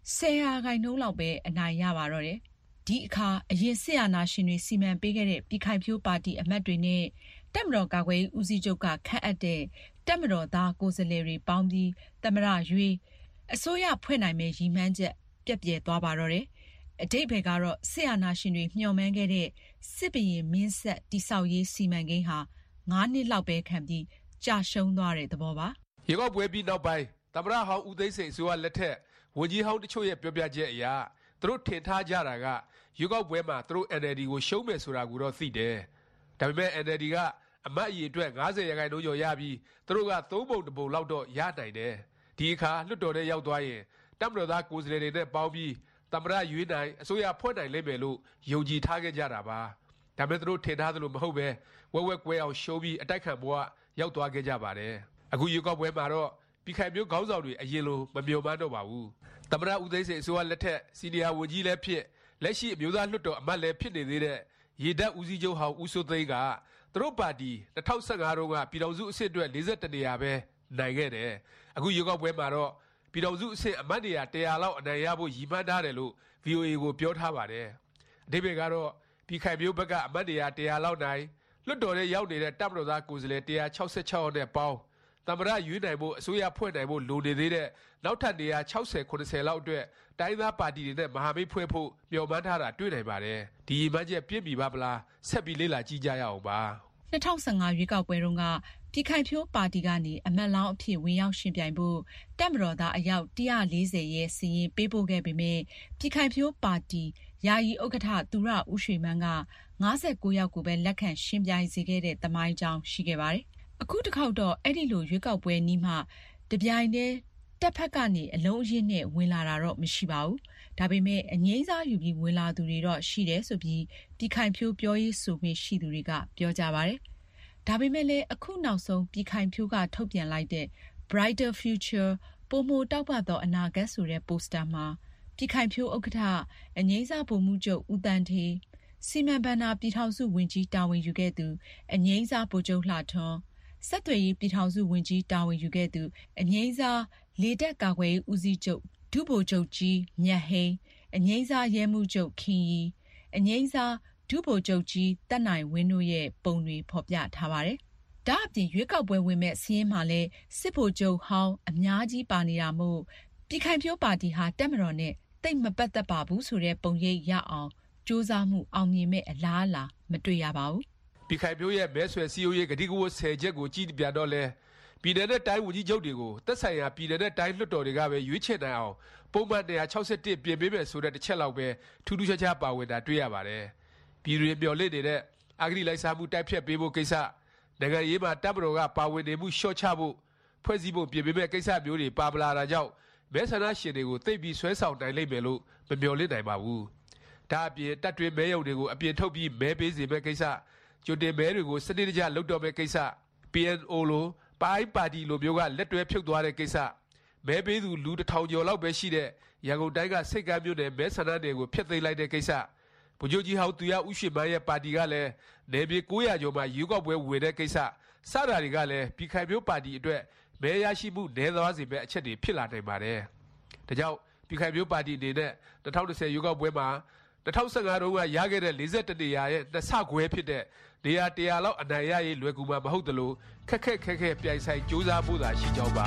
ဆယ်ရာခိုင်နှုန်းလောက်ပဲအနိုင်ရပါတော့တယ်။ဒီအခါအရင်စစ်အာဏာရှင်တွေစီမံပေးခဲ့တဲ့ပြည်ခိုင်ဖြိုးပါတီအမတ်တွေနဲ့တပ်မတော်ကာကွယ်ရေးဦးစီးချုပ်ကခန့်အပ်တဲ့တပ်မတော်သားကိုယ်စားလှယ်တွေပေါင်းပြီးသမ္မတရွေးအစိုးရဖွဲ့နိုင်မယ့်ရည်မှန်းချက်ပြည့်ပြည့်သွားပါတော့တယ်။အဓိပ္ပာယ်ကတော့စစ်အာဏာရှင်တွေမျှော်မှန်းခဲ့တဲ့စစ်ဘုရင်မင်းဆက်တိဆောက်ရေးစီမံကိန်းဟာငါးနှစ်လောက်ပဲခံပြီးကြာရှုံးသွားတဲ့သဘောပါ။ရေကောက်ပွဲပြီးနောက်ပိုင်းသမ္မတဟောင်းဦးသိန်းစိန်အစိုးရလက်ထက်ဝန်ကြီးဟောင်းတချို့ရဲ့ပြောပြချက်အရသူတို့ထင်ထားကြတာကရေကောက်ပွဲမှာသူတို့ အန်အယ်လ်ဒီ ကိုရှုံးမယ်ဆိုတာကိုတော့သိတယ်။ဒါပေမဲ့ အန်အယ်လ်ဒီ ကအမတ်အရေအတွက်ငါးဆယ်ရာခိုင်နှုန်းကျော်ရပြီးသူတို့ကသုံးပုံတစ်ပုံလောက်တော့ရနိုင်တယ်။ဒီအခါလွှတ်တော်ထဲရောက်သွားရင်တပ်မတော်သားကိုယ်စားလှယ်တွေနဲ့ပေါင်းပြီးသမ္မတရွေးနိုင်အစိုးရဖွဲ့နိုင်လိမ့်မယ်လို့ယုံကြည်ထားခဲ့ကြတာပါ။ဒါပေမဲ့သူတို့ထင်ထားသလိုမဟုတ်ပဲဝက်ဝက်ကွဲအောင်ရှုံးပြီးအတိုက်ခံဘဝရောက်သွားခဲ့ကြပါတယ်။အခုရေကောက်ပွဲမှာတော့ပြည်ခိုင်မျိုးခေါင်းဆောင်တွေအရင်လိုမမျှော်မှန်းတော့ပါဘူး။သမ္မတဦးသိန်းစိန်အစိုးရလက်ထက်စီနီယာဝန်ကြီးလည်းဖြစ်လက်ရှိအမျိုးသားလွှတ်တော်အမတ်လည်းဖြစ်နေသေးတဲ့ရေတပ်ဦးစီးချုပ်ဟောင်းဦးစိုးသိန်းကသူတို့ပါတီ၂၀၁၅တုန်းကပြည်ထောင်စုအဆင့်အတွက်၄၁နေရာပဲနိုင်ခဲ့တယ်။အခုရေကောက်ပွဲမှာတော့ပြည်ထောင်စုအဆင့်အမတ်နေရာတစ်ရာလောက်အနိုင်ရဖို့ရည်မှန်းထားတယ်လို့ ဗွီအိုအေ ကိုပြောထားပါတယ်။အဓိပ္ပာယ်ကတော့ပြည်ခိုင်မျိုးဘက်ကအမတ်နေရာတစ်ရာလောက်နိုင်လွှတ်တော်ထဲရောက်နေတဲ့တပ်မတော်သားကိုယ်စားလှယ်တစ်ရာ၆၆ယောက်နဲ့ပေါင်းသမ္မတရွေးနိုင်ဖို့အစိုးရဖွဲ့နိုင်ဖို့လိုနေသေးတဲ့နောက်ထပ်နေရာ၆၀ ၇၀လောက်အတွက်တိုင်းသားပါတီတွေနဲ့မဟာမိတ်ဖွဲ့ဖို့မျှော်မှန်းထားတာတွေ့နိုင်ပါတယ်။ဒီရည်မှန်းချက်ပြည့်မီပါဗလားဆက်ပြီးလေ့လာကြည့်ကြရအောင်ပါ။၂၀၁၅ရွေးကောက်ပွဲတုန်းကပြည်ခိုင်ဖြိုးပါတီကနေအမတ်လောင်းအဖြစ်ဝင်ရောက်ရှင်ပြိုင်ဖို့တပ်မတော်သားအယောက်၁၄၀ရဲ့စီရင်ပေးပို့ခဲ့ပေမဲ့ပြည်ခိုင်ဖြိုးပါတီယာယီဥက္ကဋ္ဌသူရဦးရွှေမန်းက၅၉ယောက်ကိုပဲလက်ခံရှင်ပြိုင်စေခဲ့တဲ့သမိုင်းကြောင်းရှိခဲ့ပါတယ်။အခုတစ်ခေါက်တော့အဲ့ဒီလိုရွေးကောက်ပွဲနီးမှတပြိုင်တည်းတပ်ဖက်ကနေအလုံးအရင်းနဲ့ဝင်လာတာတော့မရှိပါဘူး။ဒါပေမဲ့အငြိမ်းစားယူပြီးဝင်လာသူတွေတော့ရှိတယ်ဆိုပြီးပြည်ခိုင်ဖြိုးပြောရေးဆိုခွင့်ရှိသူတွေကပြောကြပါတယ်။ဒါပေမဲ့လည်းအခုနောက်ဆုံးပြည်ခိုင်ဖြိုးကထုတ်ပြန်လိုက်တဲ့ Brighter Future ပိုမိုတောက်ပသောအနာဂတ်ဆိုတဲ့ပိုစတာမှာပြည်ခိုင်ဖြိုးဥက္ကဋ္ဌအငြိမ်းစားဗိုလ်မှူးချုပ်ဦးတန်းဌေးစီမံဘဏ္ဍာပြည်ထောင်စုဝန်ကြီးတာဝန်ယူခဲ့သူအငြိမ်းစားဗိုလ်ချုပ်လှထွန်းဆက်သွယ်ရေးပြည်ထောင်စုဝန်ကြီးတာဝန်ယူခဲ့သူအငြိမ်းစားလေတပ်ကာကွယ်ရေးဦးစီးချုပ်ဒုဗိုလ်ချုပ်ကြီးမြတ်ဟိန်းအငြိမ်းစားရဲမှုချုပ်ခင်ရီအငြိမ်းစားဒုဗိုလ်ချုပ်ကြီးတက်နိုင်ဝင်းတို့ရဲ့ပုံတွေဖော်ပြထားပါတယ်။ဒါအပြင်ရွေးကောက်ပွဲဝင်မဲ့စီးရင်မှာလဲစစ်ဗိုလ်ချုပ်ဟောင်းအများကြီးပါနေတာမို့ပြည်ခိုင်ဖြိုးပါတီဟာတက်မတော်နဲ့တိတ်မပတ်သက်ပါဘူးဆိုတဲ့ပုံရိပ်ရအောင်စ조사မှုအောင်မြင်မဲ့အလားအလာမတွေ့ရပါဘူး။ပြည်ခိုင်ဖြိုးရဲ့မဲဆွယ်စည်းရုံးရေးဂတိကဝတ်ဆယ်ချက်ကိုကြည့်ပြတော့လဲပြည်နယ်နဲ့တိုင်းဝန်ကြီးချုပ်တွေကိုသက်ဆိုင်ရာပြည်နယ်နဲ့တိုင်းလွှတ်တော်တွေကပဲရွေးချယ်နိုင်အောင်ပုံမှန်၂၆၁ပြင်ပေးမယ်ဆိုတဲ့တစ်ချက်လောက်ပဲထူးထူးခြားခြားပါဝင်တာတွေ့ရပါတယ်။ပြည်တွင်မျှော်လင့်နေတဲ့အဂတိလိုက်စားမှုတိုက်ဖျက်ပေးဖို့ကိစ္စနိုင်ငံရေးမှာတပ်မတော်ကပါဝင်နေမှုလျှော့ချဖို့ဖွဲ့စည်းပုံပြင်ပေးမဲ့ကိစ္စမျိုးတွေပါပလာတာကြောင့်မဲဆန္ဒရှင်တွေကိုသိပ်ပြီးဆွဲဆောင်နိုင်လိမ့်မယ်လို့မမျှော်လင့်နိုင်ပါဘူး။ဒါအပြင်တပ်တွင်းမဲရုံတွေကိုအပြင်ထုတ်ပြီးမဲပေးစေမဲ့ကိစ္စကြိုတင်မဲတွေကိုစနစ်တကျလုပ်တော့မဲ့ကိစ္စ ပီ အန် အို လိုပိုင်းပါတီလိုမျိုးကလက်တွဲဖြုတ်သွားတဲ့ကိစ္စမဲပေးသူလူတစ်ထောင်ကျော်လောက်ပဲရှိတဲ့ရန်ကုန်တိုင်းကစိတ်ကမ်းမြို့နယ်မဲဆန္ဒနယ်ကိုဖျက်သိမ်းလိုက်တဲ့ကိစ္စဗိုလ်ချုပ်ကြီးဟောင်းသူရဦးရွှေမန်းရဲ့ပါတီကလည်းနယ်မြေ၉၀၀ကျော်မှာရွေးကောက်ပွဲဝင်တဲ့ကိစ္စစတာတွေကလည်းပြည်ခိုင်ဖြိုးပါတီအတွက်မဲရရှိမှုနည်းသွားစေမဲ့အချက်တွေဖြစ်လာနိုင်ပါတယ်။ဒါကြောင့်ပြည်ခိုင်ဖြိုးပါတီအနေနဲ့၂၀၂၀ရွေးကောက်ပွဲမှာ၂၀၁၅တုန်းကရခဲ့တဲ့၄၁နေရာရဲ့နှစ်ဆခွဲဖြစ်တဲ့နေရာတစ်ရာလောက်အနိုင်ရရေးလွယ်ကူမှာမဟုတ်သလိုခက်ခက်ခက်ခဲပြိုင်ဆိုင်ကြိုးစားဖို့သာရှိကြောင်းပါ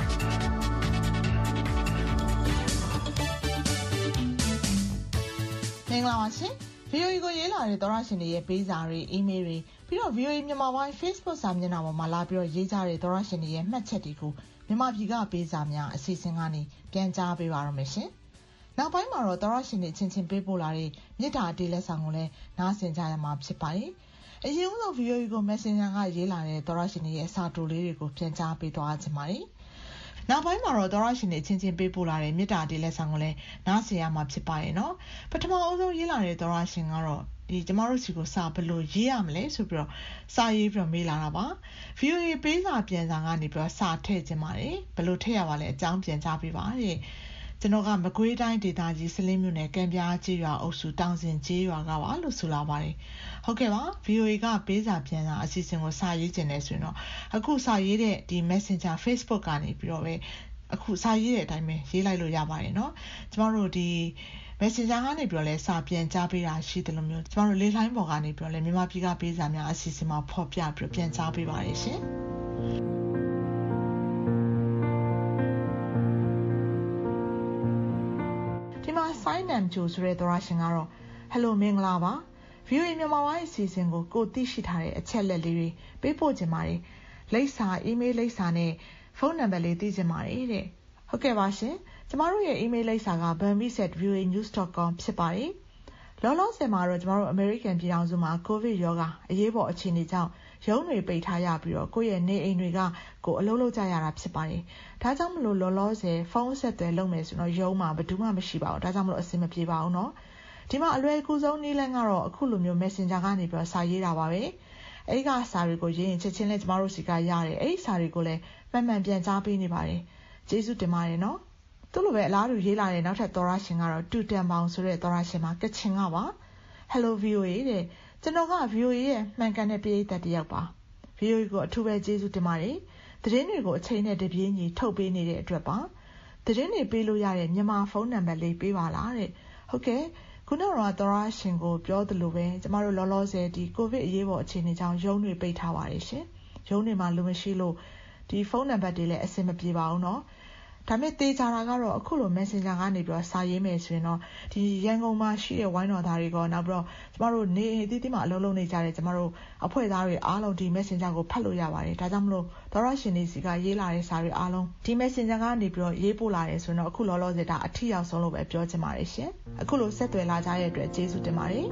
မင်္ဂလာပါရှင် ဗီအိုအေ ကိုရေးလာတဲ့သောရရှင်တွေရဲ့ပေးစာတွေအီးမေးလ်တွေပြီးတော့ ဗီအိုအေ မြန်မာပိုင်း Facebook စာမျက်နှာပေါ်မှာလာပြီးတော့ရေးကြတဲ့သောရရှင်တွေရဲ့မှတ်ချက်တွေကိုမြန်မာပြည်ကပေးစာများအစီအစဉ်ကနေပြန်ကြားပေးပါရမယ်ရှင်နောက်ပိုင်းမှာတော့သောရရှင်တွေချင်းချင်းပေးပို့လာတဲ့မြစ်တာအတေးလက်ဆောင်ကိုလည်းနားဆင်ကြရမှာဖြစ်ပါတယ်အရင်ဆုံး ဗီအိုအေ ကို Messenger ကရေးလာတဲ့သောရရှင်တွေရဲ့စာတိုလေးတွေကိုပြန်ကြားပေးသွားချင်ပါတယ်နောက်ပိုင်းမှာတော့သောရရှင်တွေချင်းချင်းပေးပို့လာတဲ့မြစ်တာတေးလက်ဆောင်ကိုလည်းနားဆင်ရမှာဖြစ်ပါရဲ့နော်ပထမအဆုံးရေးလာတဲ့သောရရှင်ကတော့ဒီကျမတို့စီကိုစာဘယ်လိုရေးရမလဲဆိုပြီးတော့စာရေးပြီးတော့မေးလာတာပါ ဗီအိုအေ ပေးစာပြန်စာကနေပြီးတော့စာထည့်ခြင်းပါတယ်ဘယ်လိုထည့်ရပါလဲအကြောင်းပြန်ကြားပေးပါတဲ့ကျွန်တော်ကမကွေးတိုင်းဒေသကြီးစလင်းမြို့နယ်ကံပြားကျေးရွာအုပ်စုတောင်စင်ကျေးရွာကပါလို့ဆိုလာပါတယ်ဟုတ်ကဲ့ပါ ဗီအိုအေ ကပေးစာပြန်စာအစီအစဉ်ကိုစာရေးခြင်းနဲ့ဆိုရင်တော့အခုစာရေးတဲ့ဒီ Messenger Facebook ကနေပြီးတော့ပဲအခုစာရေးတဲ့အတိုင်းပဲရေးလိုက်လို့ရပါတယ်เนาะကျမတို့ဒီ Messenger ကနေပြီးတော့လဲစာပြန်ကြားပေးတာရှိတယ်လို့မျိုးကျမတို့လေလိုင်းပေါ်ကနေပြီးတော့လဲမြန်မာပြည်ကပေးစာများအစီအစဉ်မှာဖော်ပြပြီးပြန်ကြားပေးပါတယ်ရှင်ဒီမှာ sign and joe ဆိုတဲ့သောရရှင်ကတော့ Hello မင်္ဂလာပါ ဗီအိုအေ မြန်မာပိုင်းအစီအစဉ်ကိုကိုသိရှိထားတဲ့အချက်လက်လေးတွေပေးပို့ခြင်းပါတယ်လိပ်စာ email လိပ်စာနဲ့ဖုန်းနံပါတ်လေးသိချင်ပါတယ်တဲ့ဟုတ်ကဲ့ပါရှင်ကျမတို့ရဲ့ email လိပ်စာက burmese at v o a news dot com ဖြစ်ပါတယ်လောလောဆယ်မှာတော့ကျမတို့ American ပြည်ထောင်စုမှာ COVID ရောဂါအရေးပေါ်အခြေအနေကြောင့်ရုံးတွေပိတ်ထားရပြီးတော့ကိုယ့်ရဲ့နေအိမ်တွေကကိုအလုပ်လုပ်ကြရတာဖြစ်ပါတယ်ဒါကြောင့်မလို့လောလောဆယ်ဖုန်းဆက်သွယ်လုပ်မယ်ဆိုတော့ရုံးမှာဘယ်သူမှမရှိပါဘူးဒါကြောင့်မလို့အဆင်မပြေပါဘူးเนาะဒီမှာအလွယ်ကူဆုံးနည်းလမ်းကတော့အခုလိုမျိုး Messenger ကနေပြီးတော့စာရေးတာပါပဲအဲ့ဒီကစာတွေကိုရေးရင်ချက်ချင်းလဲကျမတို့စီကရတယ်အဲ့ဒီစာတွေကိုလည်းမှန်မှန်ပြန်ကြားပေးနေပါတယ်ကျေးဇူးတင်ပါတယ်နော်သူ့လိုပဲအလားတူရေးလာတဲ့နောက်ထပ်သောရရှင်ကတော့တူတန်ပေါင်ဆိုတဲ့သောရရှင်မှာကချင်ကပါ Hello ဗီအိုအေ တဲ့ကျွန်တော်က ဗီအိုအေ ရဲ့မှန်ကန်တဲ့ပရိသတ်တစ်ယောက်ပါ ဗီအိုအေ ကိုအထူးပဲကျေးဇူးတင်ပါတယ်သတင်းတွေကိုအချိန်နဲ့တပြေးညီထုတ်ပေးနေတဲ့အတွက်ပါသတင်းတွေပေးလို့ရတဲ့မြန်မာဖုန်းနံပါတ်လေးပေးပါလားတဲ့ဟုတ်ကဲ့ခုနကတော့သောရရှင်ကိုပြောသလိုပဲကျမတို့လောလောဆယ်ဒီကိုဗစ်အရေးပေါ်အခြေအနေကြောင့်ရုံးတွေပိတ်ထားပါတယ်ရှင်ရုံးတွေမှာလူမရှိလို့ဒီဖုန်းနံပါတ်တွေလည်းအဆင်မပြေပါဘူးเนาะဒါပေမဲ့တေးကြတာကတော့အခုလို Messenger ကနေပြီးတော့စာရေးမယ်ဆိုရင်တော့ဒီရန်ကုန်မှာရှိတဲ့ဝိုင်းတော်သားတွေကနောက်ပြီးတော့ကျမတို့နေအသီးသီးမှာအလုပ်လုပ်နေကြတဲ့ကျမတို့အဖွဲ့သားတွေအားလုံးဒီ Messenger ကိုဖတ်လို့ရပါတယ်ဒါကြောင့်မလို့သောရရှင်တွေစီကရေးလာတဲ့စာတွေအားလုံးဒီ Messenger ကနေပြီးတော့ရေးပို့လာတယ်ဆိုရင်တော့အခုလောလောဆယ်ဒါအထီရောက်ဆုံးလို့ပဲပြောချင်ပါတယ်ရှင်အခုလိုဆက်သွယ်လာကြတဲ့အတွက်ကျေးဇူးတင်ပါတယ်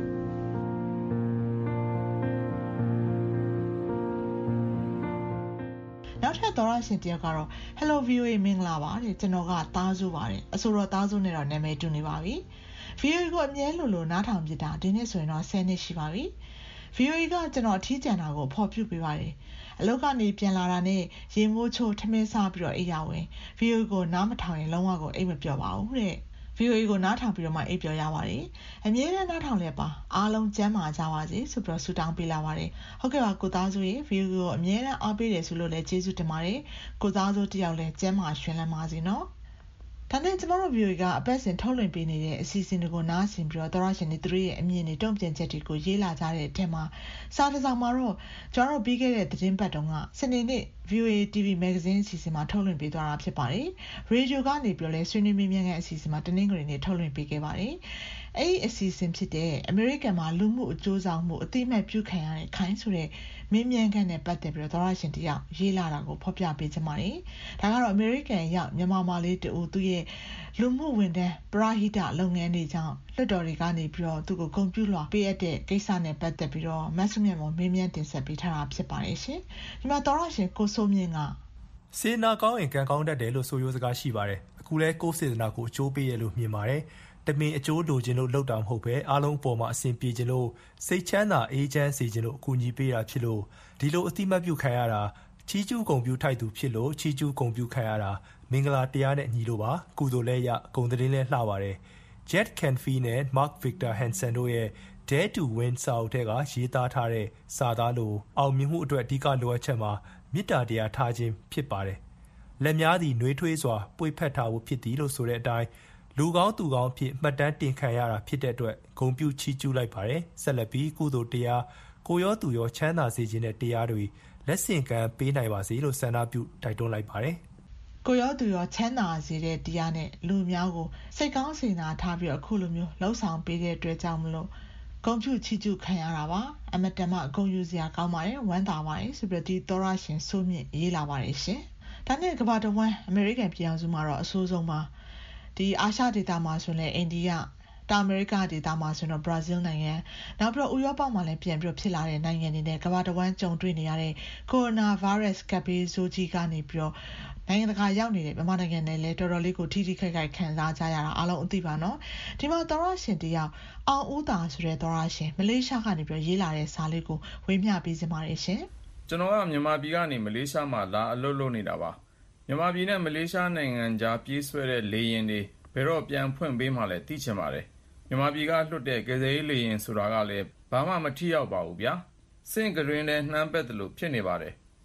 နောက်ထပ်သောရရှင်တယောက်ကတော့ Hello ဗီအိုအေ မင်္ဂလာပါတဲ့ကျွန်တော်ကသားစုပါတယ်အဆိုတော်သားစုနဲ့တော့နာမည်တူနေပါပြီ ဗီအိုအေ ကိုအမြဲလိုလိုနားထောင်ပြတာဒီနေ့ဆိုရင်တော့ဆယ်နှစ်ရှိပါပြီ ဗီအိုအေ ကကျွန်တော်အထီးကျန်တာကိုဖော်ပြပေးပါတယ်အလုပ်ကနေပြန်လာတာနဲ့ရေမိုးချိုးထမင်းစားပြီးတော့အိပ်ရဝင် ဗီအိုအေ ကိုနားမထောင်ရင်လုံးဝကိုအိပ်မပျော်ပါဘူးတဲ့ဗီအိုအေ ကိုနားထောင်ပြီးတော့မှအိပ်ပျော်ရပါတယ်အမြဲတမ်းနားထောင်လဲပါအားလုံးကျန်းမာကြပါစေဆိုပြီးတော့ဆုတောင်းပေးလာပါတယ်ဟုတ်ကဲ့ပါကိုသားစုရေဗီအိုအေ ကိုအမြဲတမ်းအားပေးတယ်ဆိုလို့လည်းကျေးဇူးတင်ပါတယ်ကိုသားစုတယောက်လည်းကျန်းမာရှင်လန်းပါစေနော်ဒါနဲ့ကျမတို့ ဗီအိုအေ ကအပတ်စဉ်ထုတ်လွှင့်ပေးနေတဲ့အစီအစဉ်တွေကိုနားဆင်ပြီးတော့သောရရှင်တွေသူတို့ရဲ့အမြင်တွေတုံ့ပြန်ချက်တွေကိုရေးလာကြတဲ့အထက်မှာစာတစ်စောင်မှာတော့ကျွန်တော်တို့ပြီးခဲ့တဲ့သတင်းပတ်တုန်းကစနေနေ့ ဗီအိုအေ တီဗီ Magazine အစီအစဉ်မှာထုတ်လွှင့်ပေးသွားတာဖြစ်ပါတယ်ရေဒီယိုကနေပြီးတော့လဲဆွေးနွေးမြန်းခန်းအစီအစဉ်မှာတနင်္ဂနွေနေ့ထုတ်လွှင့်ပေးခဲ့ပါတယ်အဲ့ဒီအစီအစဉ်ဖြစ်တဲ့အမေရိကန်မှာလူမှုအကျိုးဆောင်မှုအသိမှတ်ပြုခံရတဲ့ခိုင်းဆိုတဲ့မင်းမြန်ခန့်နဲ့ပတ်သက်ပြီးတော့သောရရှင်တယောက်ရေးလာတာကိုဖော်ပြပေးချင်ပါတယ်ဒါကတော့အမေရိကန်ရောက်မြန်မာမာလေးတူသူရဲ့လူမှုဝန်ထမ်းပရဟိတလုပ်ငန်းတွေကြောင့်လွှတ်တော်တွေကနေပြီးတော့သူ့ကိုဂုဏ်ပြုလွှာပေးအပ်တဲ့ကိစ္စနဲ့ပတ်သက်ပြီးတော့မဆုမြတ်မော်မင်းမြန်တင်ဆက်ပေးထားတာဖြစ်ပါတယ်ရှင်ဒီမှာသောရရှင်ကိုစိုးမြင့်ကစေနာကောင်းရင်ကံကောင်းတတ်တယ်လို့ဆိုရိုးစကားရှိပါတယ်အခုလဲကိုယ်စေတနာကိုအကျိုးပေးရလို့မြင်ပါတယ်တမင်အကျိုးလိုချင်လို့လောက်တာမဟုတ်ပဲအားလုံးအပေါ်မှာအဆင်ပြေချင်လို့စိတ်ချမ်းသာအေးချမ်းစေချင်လို့အကူအညီပေးတာဖြစ်လို့ဒီလိုအတိမတ်ပြုခံရတာချီးကျူးဂုဏ်ပြုထိုက်သူဖြစ်လို့ချီးကျူးဂုဏ်ပြုခံရတာမင်္ဂလာတရားနဲ့ညီလို့ပါကုသိုလ်လဲရဂုဏ်သတင်းလဲလှပါတယ် Jet Canfee နဲ့ Mark Victor Hansen တို့ရဲ့ Dare to Win စာအုပ်ထဲကရေးသားထားတဲ့စာသားလိုအောင်မြင်မှုအတွက်အဓိကလိုအပ်ချက်မှာမေတ္တာတရားထားခြင်းဖြစ်ပါတယ်လက်များသည်နှွေးထွေးစွာပွေဖက်ထားဖို့ဖြစ်သည်လို့ဆိုတဲ့အတိုင်းလူကောင်းသူကောင်းအဖြစ်မှတ်တမ်းတင်ခံရတာဖြစ်တဲ့အတွက်ဂုဏ်ပြုချီးကျူးလိုက်ပါတယ်ဆက်လက်ပြီးကုသိုလ်တရားကိုရောသူရောချမ်းသာစေခြင်းတဲ့တရားတွေလက်ဆင့်ကမ်းပေးနိုင်ပါစေလို့ဆန္ဒပြုတိုက်တွန်းလိုက်ပါတယ်ကိုရောသူရောချမ်းသာစေတဲ့တရားနဲ့လူများကိုစိတ်ကောင်းစေနာထားပြီးအခုလိုမျိုးလှုပ်ဆောင်ပေးတဲ့အတွက်ကြောင့်မလို့ဂုဏ်ပြုချီးကျူးခံရတာပါအမတန်မှဂုဏ်ယူစရာကောင်းပါတယ်ဝမ်းသာပါတယ်ဆိုပြီးဒီသောရရှင်စိုးမြင့်ရေးလာပါတယ်ရှင်ဒါနဲ့ကမ္ဘာတဝန်းအမေရိကန်ပြည်အောင်စုမှာတော့အဆိုးဆုံးပါဒီအာရှဒေသမှာဆိုရင်အိန္ဒိယတောင်အမေရိကဒေသမှာဆိုတော့ဘရာဇီးနိုင်ငံနောက်ပြီးတော့ဥရောပမှာလည်းပြန်ပြီးဖြစ်လာတဲ့နိုင်ငံတွေနဲ့ကမ္ဘာတဝန်းကြုံတွေ့နေရတဲ့ကိုရိုနာဗိုင်းရပ်စ်ကပ်ဘေးဆိုးကြီးကနေပြီးတော့နိုင်ငံတကာရောက်နေတဲ့မြန်မာနိုင်ငံနဲ့လည်းတော်တော်လေးကိုထိထိခိုက်ခိုက်ခံစားကြရတာအားလုံးအသိပါနော်ဒီမှာသောရရှင်တယောက်အောင်ဦးသာဆိုတဲ့သောရရှင်မလေးရှားကနေပြီးတော့ရေးလာတဲ့စာလေးကိုဝေမျှပေးစပါတယ်ရှင်ကျွန်တော်ကမြန်မာပြည်ကနေမလေးရှားမှာလာအလုပ်လုပ်နေတာပါမြန်မာပြည်နဲ့မလေးရှားနိုင်ငံကြားပြေးဆွဲတဲ့လေယာဉ်တွေဘယ်တော့ပြန်ဖွင့်ပေးမှလဲသိချင်ပါတယ်မြန်မာပြည်ကလွတ်တဲ့ကယ်ဆယ်ရေးလေယာဉ်ဆိုတာကလည်းဘာမှမထိရောက်ပါဘူးဗျာစင့်ကရင်းနဲ့နှမ်းပက်တယ်လို့ဖြစ်နေပါတယ်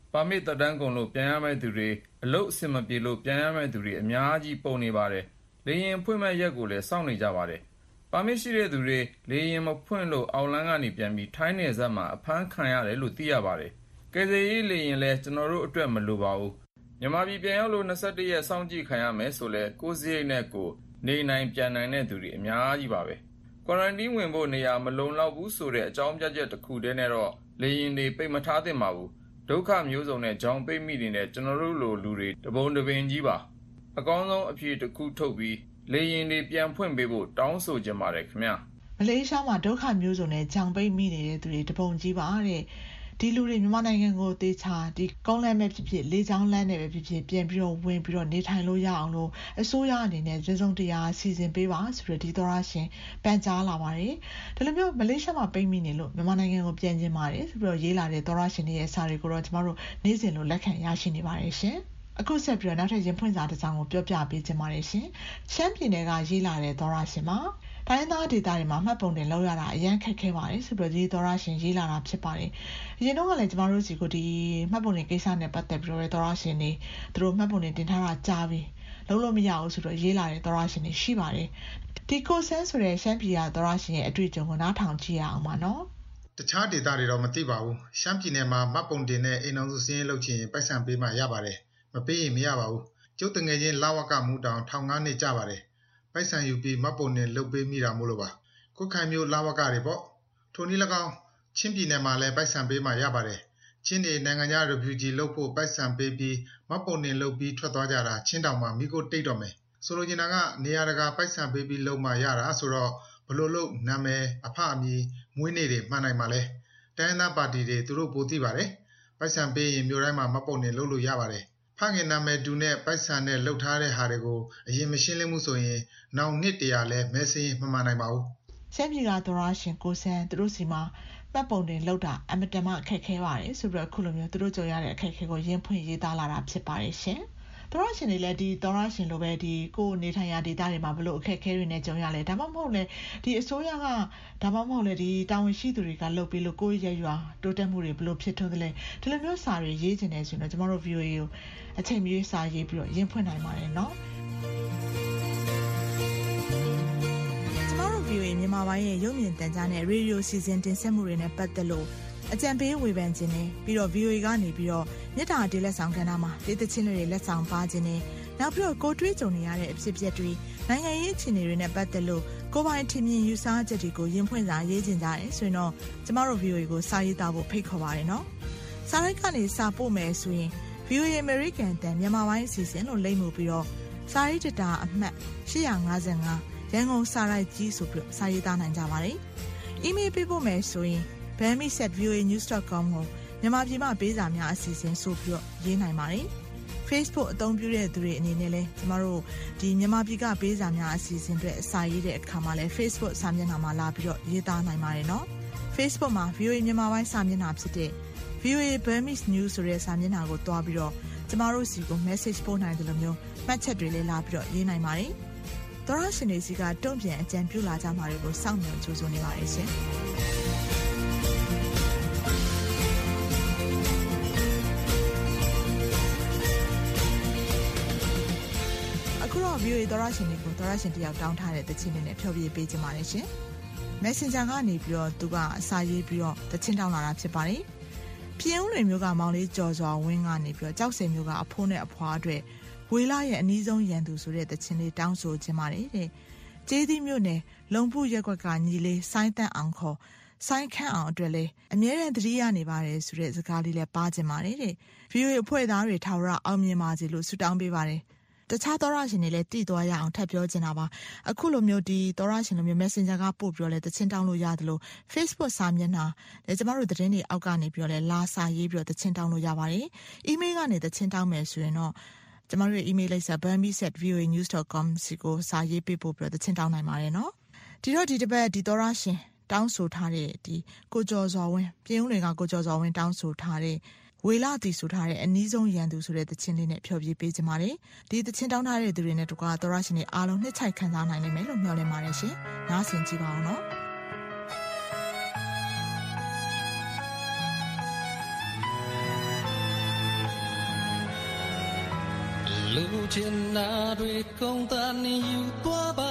ပါမစ်သက်တမ်းကုန်လို့ပြန်ရမယ့်သူတွေအလုပ်အဆင်မပြေလို့ပြန်ရမယ့်သူတွေအများကြီးပုံနေပါတယ်လေရင်ဖွင့်မဲ့ရက်ကိုလည်းစောင့်နေကြပါတယ်ပါမစ်ရှိတဲ့သူတွေလေရင်မဖွင့်လို့အောက်လန်းကနေပြန်ပြီးထိုင်းနယ်စပ်မှာအဖမ်းခံရတယ်လို့သိရပါတယ်ကယ်ဆယ်ရေးလေရင်လည်းကျွန်တော်တို့အတွက်မလိုပါဘူးမြန်မာပြည်ပြန်ရောက်လို့၂၁ရက်စောင့်ကြည့်ခံရမယ်ဆိုလဲကိုယ်စရိတ်နဲ့ကိုနေနိုင်ပြန်နိုင်တဲ့သူတွေအများကြီးပါပဲကွာရန်တင်းဝင်ဖို့နေရာမလုံလောက်ဘူးဆိုတဲ့အကြောင်းပြချက်တစ်ခုတည်းနဲ့တော့လေရင်တွေပိတ်မထားသင့်ပါဘူးဒုက္ခမျိုးစုံနဲ့ကြောင်ပိတ်မိနေတဲ့ကျွန်တော်တို့လိုလူတွေတပုံတပင်ကြီးပါအကောင်းဆုံးအဖြေတစ်ခုထုတ်ပြီးလေရင်တွေပြန်ဖွင့်ပေးဖို့တောင်းဆိုကြပါတယ်ခင်ဗျာမလေးရှားမှာဒုက္ခမျိုးစုံနဲ့ကြောင်ပိတ်မိနေတဲ့သူတွေတပုံကြီးပါတဲ့ဒီလူတွေမြန်မာနိုင်ငံကိုတေချာဒီကုန်းလမ်းမဲ့ဖြစ်ဖြစ်လေးချောင်းလမ်းနဲ့ပဲဖြစ်ဖြစ်ပြန်ပြီးတော့ဝင်ပြီးတော့နေထိုင်လို့ရအောင်လို့အစိုးရအနေနဲ့ရစုံတရားစီစဉ်ပေးပါဆိုတော့ဒီသောရရှင်ပန်ကြားလာပါတယ်ဒါလိုမျိုးမလေးရှားမှာပိတ်မိနေလို့မြန်မာနိုင်ငံကိုပြန်ကျင်ပါတယ်ဆိုပြီးတော့ရေးလာတဲ့သောရရှင်တွေရဲ့စာတွေကိုတော့ကျမတို့နေ့စဉ်လိုလက်ခံရရှိနေပါတယ်ရှင်အခုဆက်ပြီးတော့နောက်ထပ်ရင်ဖွင့်စာတစ်စောင်ကိုပြောပြပေးချင်ပါတယ်ရှင်ရှမ်းပြည်နယ်ကရေးလာတဲ့သောရရှင်မှာတိုင်းသားဒေသတွေမှာမှတ်ပုံတင်လောက်ရတာအရန်ခက်ခဲပါတယ်ဆိုပြီးတော့ဒီသောရရှင်ရေးလာတာဖြစ်ပါတယ်အရင်တော့ကလည်းကျမတို့စီကိုဒီမှတ်ပုံတင်ကိစ္စနဲ့ပတ်သက်ပြီးတော့သောရရှင်တွေသူတို့မှတ်ပုံတင်တင်ထားတာကြားပြီးလုံးလို့မရဘူးဆိုတော့ရေးလာတဲ့သောရရှင်တွေရှိပါတယ်ဒီကိုဆန်းဆိုတဲ့ရှမ်းပြည်ကသောရရှင်ရဲ့အတွေ့အကြုံကိုနားထောင်ကြည့်ရအောင်ပါနော်တခြားဒေသတွေတော့မသိပါဘူးရှမ်းပြည်နယ်မှာမှတ်ပုံတင်နဲ့အိမ်အောင်စုစင်းလုပ်ချင်ပိုက်ဆံပေးမှရပါတယ်မပေးရင်မရပါဘူးကျုပ်တငယ်ချင်းလာဝကမူတောင်ထောင်ငါးနှစ်ကြာပါတယ်ပိုက်ဆံယူပြီးမှတ်ပုံတင်လုပ်ပေးမိတာမို့လို့ပါခုခိုင်မျိုးလာဝကတွေပေါ့ထိုနည်း၎င်းချင်းပြည်နယ်မှာလည်းပိုက်ဆံပေးမှရပါတယ်ချင်းတွေနိုင်ငံခြား refugee လုပ်ဖို့ပိုက်ဆံပေးပြီးမှတ်ပုံတင်လုပ်ပြီးထွက်သွားကြတာချင်းတောင်မှမိကိုတိတ်တော့မယ်ဆိုလိုချင်တာကနေရာတကာပိုက်ဆံပေးပြီးလုပ်မှရတာဆိုတော့ဘလို့လို့နာမည်အဖအမည်မွေးနေ့တွေမှန်နိုင်မှာလဲတိုင်းသားပါတီတွေသူတို့ပိုသိပါတယ်ပိုက်ဆံပေးရင်မြို့တိုင်းမှာမှတ်ပုံတင်လုပ်လို့ရပါတယ်ဖခင်နာမည်တူနဲ့ပိုက်ဆံနဲ့လှုပ်ထားတဲ့ဟာတွေကိုအရင်မရှင်းလင်းမှုဆိုရင်နောက်နှစ်တရာလဲမဲစင်းမမှန်နိုင်ပါဘူးရှမ်းပြည်ကသောရရှင်ကိုဆန်းသူတို့စီမှာမှတ်ပုံတင်လှုပ်တာအမတမအခက်ခဲပါတယ်ဆိုပြီးတော့အခုလိုမျိုးသူတို့ကြုံရတဲ့အခက်ခဲကိုရင်းဖွင့်ရေးသားလာတာဖြစ်ပါတယ်ရှင်သောရရှင်တွေလည်းဒီသောရရှင်လိုပဲဒီကိုနေထိုင်ရာဒေသတွေမှာဘလို့အခက်ခဲတွေနဲ့ကြုံရလဲဒါမှမဟုတ်လဲဒီအစိုးရကဒါမှမဟုတ်လဲဒီတာဝန်ရှိသူတွေကလှုပ်ပြီးလို့ကိုယ့်ရဲ့ရွာတိုးတက်မှုတွေဘလို့ဖြစ်ထွန်းသလဲဒီလိုမျိုးစာတွေရေးချင်တယ်ဆိုရင်တော့ကျမတို့ ဗီအိုအေ ကိုအချိန်မီစာရေးပြီးတော့ရင်းဖွင့်နိုင်ပါတယ်နော်ကျမတို့ ဗီအိုအေ မြန်မာပိုင်းရဲ့ရုပ်မြင်သံကြားနဲ့ရေဒီယိုစီစဉ်တင်ဆက်မှုတွေနဲ့ပတ်သက်လို့အကြံပေးဝေဖန်ခြင်းနဲ့ပြီးတော့ ဗီအိုအေ ကနေပြီးတော့မြစ်တာတေးလက်ဆောင်ကဏ္ဍမှာဒေသချင်းတွေလက်ဆောင်ပါခြင်းနဲ့နောက်ပြီးတော့ကိုတွေးကြုံနေရတဲ့အဖြစ်အပျက်တွေနိုင်ငံရေးအခြေအနေတွေနဲ့ပတ်သက်လို့ကိုပိုင်ထင်မြင်ယူဆချက်တွေကိုရင်းဖွင့်စာရေးခြင်းကြတယ်ဆိုရင်တော့ကျမတို့ ဗီအိုအေ ကိုစာရေးသားဖို့ဖိတ်ခေါ်ပါတယ်နော်စာရိုက်ကနေစာပို့မယ်ဆိုရင် ဗီအိုအေ American တန်မြန်မာပိုင်းအစီအစဉ်လို့လိမ့်မှုပြီးတော့စာရေးတတာအမှတ်၈၅၅ရန်ကုန်စာရိုက်ကြီးဆိုပြီးစာရေးသားနိုင်ကြပါတယ်။ email ပေးဖို့မယ်ဆိုရင် burmese at v o a news dot com ကိုမြန်မာပြည်မှာပေးစာများအစီအစဉ်ဆိုပြီးတော့ရေးနိုင်ပါတယ်။ Facebook အသုံးပြုတဲ့သူတွေအနေနဲ့လည်းကျမတို့ဒီမြန်မာပြည်ကပေးစာများအစီအစဉ်တွေအစာရေးတဲ့အခါမှာလည်း Facebook စာမျက်နှာမှာလာပြီးတော့ရေးသားနိုင်ပါတယ်နော်။ Facebook မှာ ဗီအိုအေ မြန်မာပိုင်းစာမျက်နှာဖြစ်တဲ့ ဗီအိုအေ Burmese News ဆိုတဲ့စာမျက်နှာကိုတွားပြီးတော့ကျမတို့စီကို message ပို့နိုင်တယ်လို့မျိုးမှတ်ချက်တွေလည်းလာပြီးတော့ရေးနိုင်ပါတယ်။သောရရှင်တွေစီကတုံ့ပြန်အကြံပြုလာကြမှာတွေကိုစောင့်မျှော်ကြိုးစားနေပါတယ်ရှင်။အခုတော့ ဗီအိုအေ သောရရှင်တွေကိုသောရရှင်တယောက်တောင်းထားတဲ့တခြင်းတွေနဲ့ဖျော်ဖြေပေးကြပါမယ်ရှင်။ Messenger ကနေပြီးတော့သူကအစာရေးပြီးတော့တခြင်းတောင်းလာတာဖြစ်ပါတယ်။ပြည်ဦးလွင်မျိုးကမောင်လေးကြော်စွာဝင်းကနေပြီးတော့ကြောက်စင်မျိုးကအဖိုးနဲ့အဖွားအတွက်ဝေလာရဲ့အနီးဆုံးရန်သူဆိုတဲ့တခြင်းလေးတောင်းဆိုခြင်းပါတယ်တဲ့။ကျေးသီးမျိုးနဲ့လုံဖူရက်ကွက်ကညီလေးဆိုင်းတန့်အောင်ခေါ်ဆိုင်းခန့်အောင်အတွက်လည်းအမြဲတမ်းသတိရနေပါတယ်ဆိုတဲ့စကားလေးလည်းပါခြင်းပါတယ်တဲ့။ ဗီအိုအေ အဖွဲ့သားတွေထာဝရအောင်မြင်ပါစေလို့ဆုတောင်းပေးပါတယ်။တခြားသောရရှင်တွေလည်းတည်သွားရအောင်ထပ်ပြောချင်တာပါအခုလိုမျိုးဒီသောရရှင်လိုမျိုး Messenger ကပို့ပြီးတော့လည်းတခြင်းတောင်းလို့ရတယ်လို့ Facebook စာမျက်နှာလည်းကျမတို့သတင်းတွေအောက်ကနေပြီးတော့လည်းလာစာရေးပြီးတော့တခြင်းတောင်းလို့ရပါတယ် email ကနေတခြင်းတောင်းမယ်ဆိုရင်တော့ကျမတို့ရဲ့ email လိပ်စာ burmese at v o a news dot com စီကိုစာရေးပေးပို့ပြီးတော့တခြင်းတောင်းနိုင်ပါတယ်နော်ဒီတော့ဒီတစ်ပတ်ဒီသောရရှင်တောင်းဆိုထားတဲ့ဒီကိုကျော်စွာဝင်းပြည်ဦးတွေကကိုကျော်စွာဝင်းတောင်းဆိုထားတဲ့ဝေလာတီဆိုထားတဲ့အနီးဆုံးရန်သူဆိုတဲ့သချင်းလေးနဲ့ဖျော်ဖြေပေးကြပါမယ်ဒီသချင်းတောင်းထားတဲ့သူတွေနဲ့တကွာသောရရှင်တွေအားလုံးနှစ်ချိုက်ခံစားနိုင်လိမ့်မယ်လို့မျှော်လင့်ပါတယ်ရှင်နားဆင်ကြည့်ပါအောင်နော်လူချင်နာတွေကုန်တာနေယူသွားပါ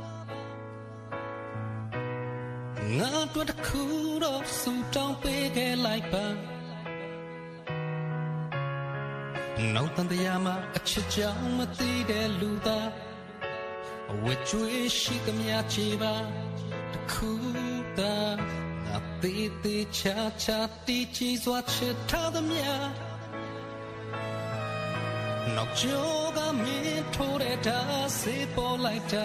ငါတို့တစ်ခုတော့စူတောင်းပေးခဲ့လိုက်ပါနောက်တန်တရားမှာအချစ်ကြောင့်မသိတဲ့လူသားဝေကျွေးရှိသမျှချေပါတစ်ခုသာအသေးသေးချာချာတီးချီစွာချစ်ထားသမျှနောက်ကျော်ကမင်းထိုးတဲ့ဓာတ်စေပေါ်လိုက်တာ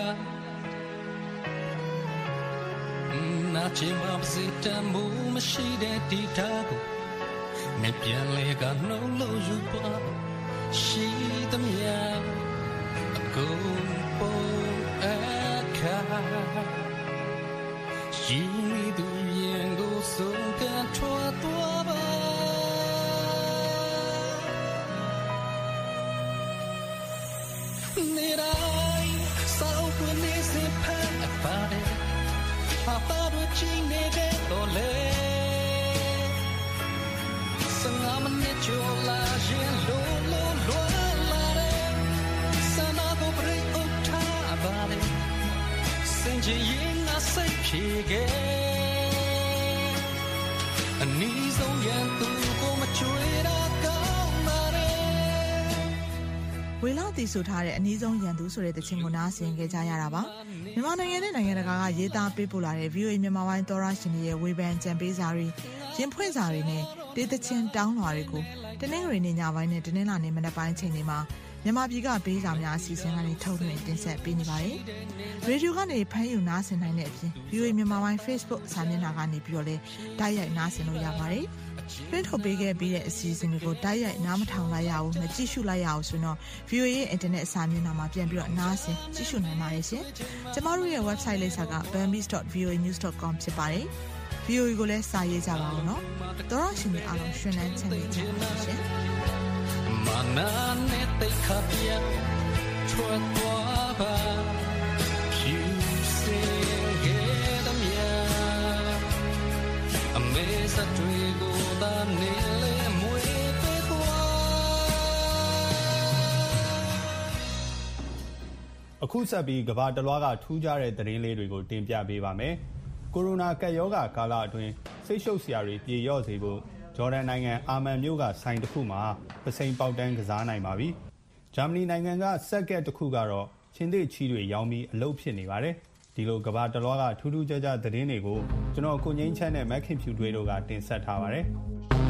နာချင်ပါစေတမှုမရှိတဲ့ဒီဓာတ်ကိုမပြန်လေကနှုတ်လို့ယူပါရှိသမျှအကုန်ပေါ်အခါရှိသူရင်ကိုဆုံးကထွားသွားပါနေတိုင်းစောက်ခွနေစဖတ်အပါတယ်အပါတို့ချင်းနေတဲ့တော့လေစငါမနဲ့ချိုလာရင်လို့လို့လွာလာတယ်စနာကိုပြိဥထားပါတယ်စင်ချင်ရင်ငါစိတ်ဖြေခဲ့အနည်းဆုံးရန်သူကိုမချွေတာကောင်းပါတယ်ဝေလာတီဆိုထားတဲ့အနည်းဆုံးရန်သူဆိုတဲ့တခြင်းကိုနားဆင်ခဲ့ကြရတာပါမြန်မာနိုင်ငံနဲ့နိုင်ငံတကာကရေးသားပေးပို့လာတဲ့ ဗီအိုအေ မြန်မာပိုင်းသောရရှင်တွေရဲ့ဝေဖန်ကြံပေးစာတွေရင်ဖွင့်စာတွေနဲ့တေးသချင်းတောင်းလွှာတွေကိုတနင်္ဂနွေနေ့ညပိုင်းနဲ့တနင်္လာနေ့မနက်ပိုင်းချိန်တွေမှာမြန်မာပြည်ကပေးစာများအစီအစဉ်ကနေထုတ်လွှင့်တင်ဆက်ပေးနေပါတယ်။ရေဒီယိုကနေဖမ်းယူနားဆင်နိုင်တဲ့အပြင် ဗီအိုအေ မြန်မာပိုင်း Facebook စာမျက်နှာကနေပြီးတော့လည်းတိုက်ရိုက်နားဆင်လို့ရပါတယ်။တွင်းထုတ်ပေးခဲ့ပြီးတဲ့အစီအစဉ်တွေကိုတိုက်ရိုက်နားမထောင်လိုက်ရအောင်မကြည့်ရှုလိုက်ရအောင်ဆိုတော့ ဗီအိုအေ ရဲ့ internet စာမျက်နှာမှာပြန်ပြီးတော့နားဆင်ကြည့်ရှုနိုင်ပါတယ်ရှင်။ကျမတို့ရဲ့ website လိပ်စာက burmese dot v o a news dot com ဖြစ်ပါတယ်။ ဗီအိုအေ ကိုလည်းစာရေးကြပါဦးနော်။သောရရှင်တွေအားလုံးရှင်လန်းချမ်းမြေ့ကြပါရှင်။မနာနဲ့တိတ်ခါပြတ်ထွက်သွားပါဖြူစင်ခဲ့တဲ့မြာအမေစတွေကိုသာနေလေမွေပေးသွားအခုဆက်ပြီးကဘာတလွားကထူးခြားတဲ့သတင်းလေးတွေကိုတင်ပြပေးပါမယ်ကိုရိုနာကပ်ရောဂါကာလအတွင်းစိတ်ရှုပ်စရာတွေပြေလျော့စေဖို့ဂျော်ဒန်နိုင်ငံအာမန်မြို့ကဆိုင်တစ်ခုမှာပစိန်ပေါက်တန်းကစားနိုင်ပါပြီ။ဂျာမနီနိုင်ငံကဆက်ကက်တစ်ခုကတော့ချင်းသစ်ချီတွေရောင်းပြီးအလုပ်ဖြစ်နေပါတယ်။ဒီလိုကဘာတလွားကထူးထူးခြားခြားသတင်းတွေကိုကျွန်တော်ကိုငိမ့်ချမ်းနဲ့မက်ခင်ဖြူတွေတို့ကတင်ဆက်ထားပါတယ်။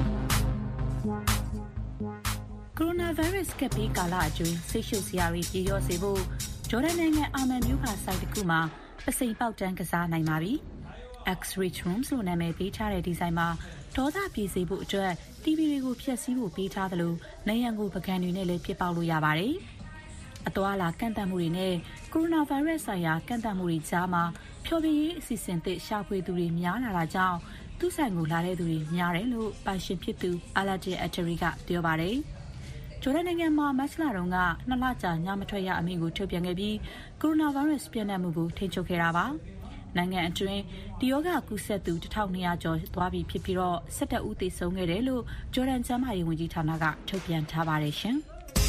ကိုရိုနာဗိုင်းရပ်စ်ကပ်ဘေးကာလအတွင်းစိတ်ရှုပ်စရာတွေပြေလျော့စေဖို့ဂျော်ဒန်နိုင်ငံအာမန်မြို့ကဆိုင်တစ်ခုမှာပစိန်ပေါက်တန်းကစားနိုင်ပါပြီ။ X-Rich Rooms လို့နာမည်ပေးထားတဲ့ဒီဇိုင်းမှာဒေါသပြေစေဖို့အတွက် တီဗီ တွေကိုဖျက်ဆီးဖို့ပေးထားသလိုနေရန်ကိုပကံတွေနဲ့လည်းပြစ်ပေါက်လို့ရပါတယ်။အသွာလာကန့်သတ်မှုတွေနဲ့ကိုရိုနာဗိုင်းရပ်စ်ဆိုင်ရာကန့်သတ်မှုတွေကြားမှာဖျော်ဖြေရေးအစီအစဉ်သစ်ရှာဖွေသူတွေများလာတာကြောင့်သူ့ဆိုင်ကိုလာတဲ့သူတွေများတယ်လို့ပိုင်ရှင်ဖြစ်သူအာလာတီအက်တရီကပြောပါတယ်။ဂျော်ဒန်နိုင်ငံမှာမတ်လတုန်းကနှစ်လကြာညမထွက်ရအမိန့်ကိုထုတ်ပြန်ခဲ့ပြီးကိုရိုနာဗိုင်းရပ်စ်ပြန့်နှံ့မှုကိုထိန်းချုပ်ခဲ့တာပါ။နိုင်ငံအတွင်းဒီယောဂကူးစက်သူတစ်ထောင်နှစ်ရာကျော်သွားပြီဖြစ်ပြီးတော့၁၁ဦးသေဆုံးခဲ့တယ်လို့ဂျော်ဒန်ကျန်းမာရေးဝန်ကြီးဌာနကထုတ်ပြန်ထားပါတယ်ရှင်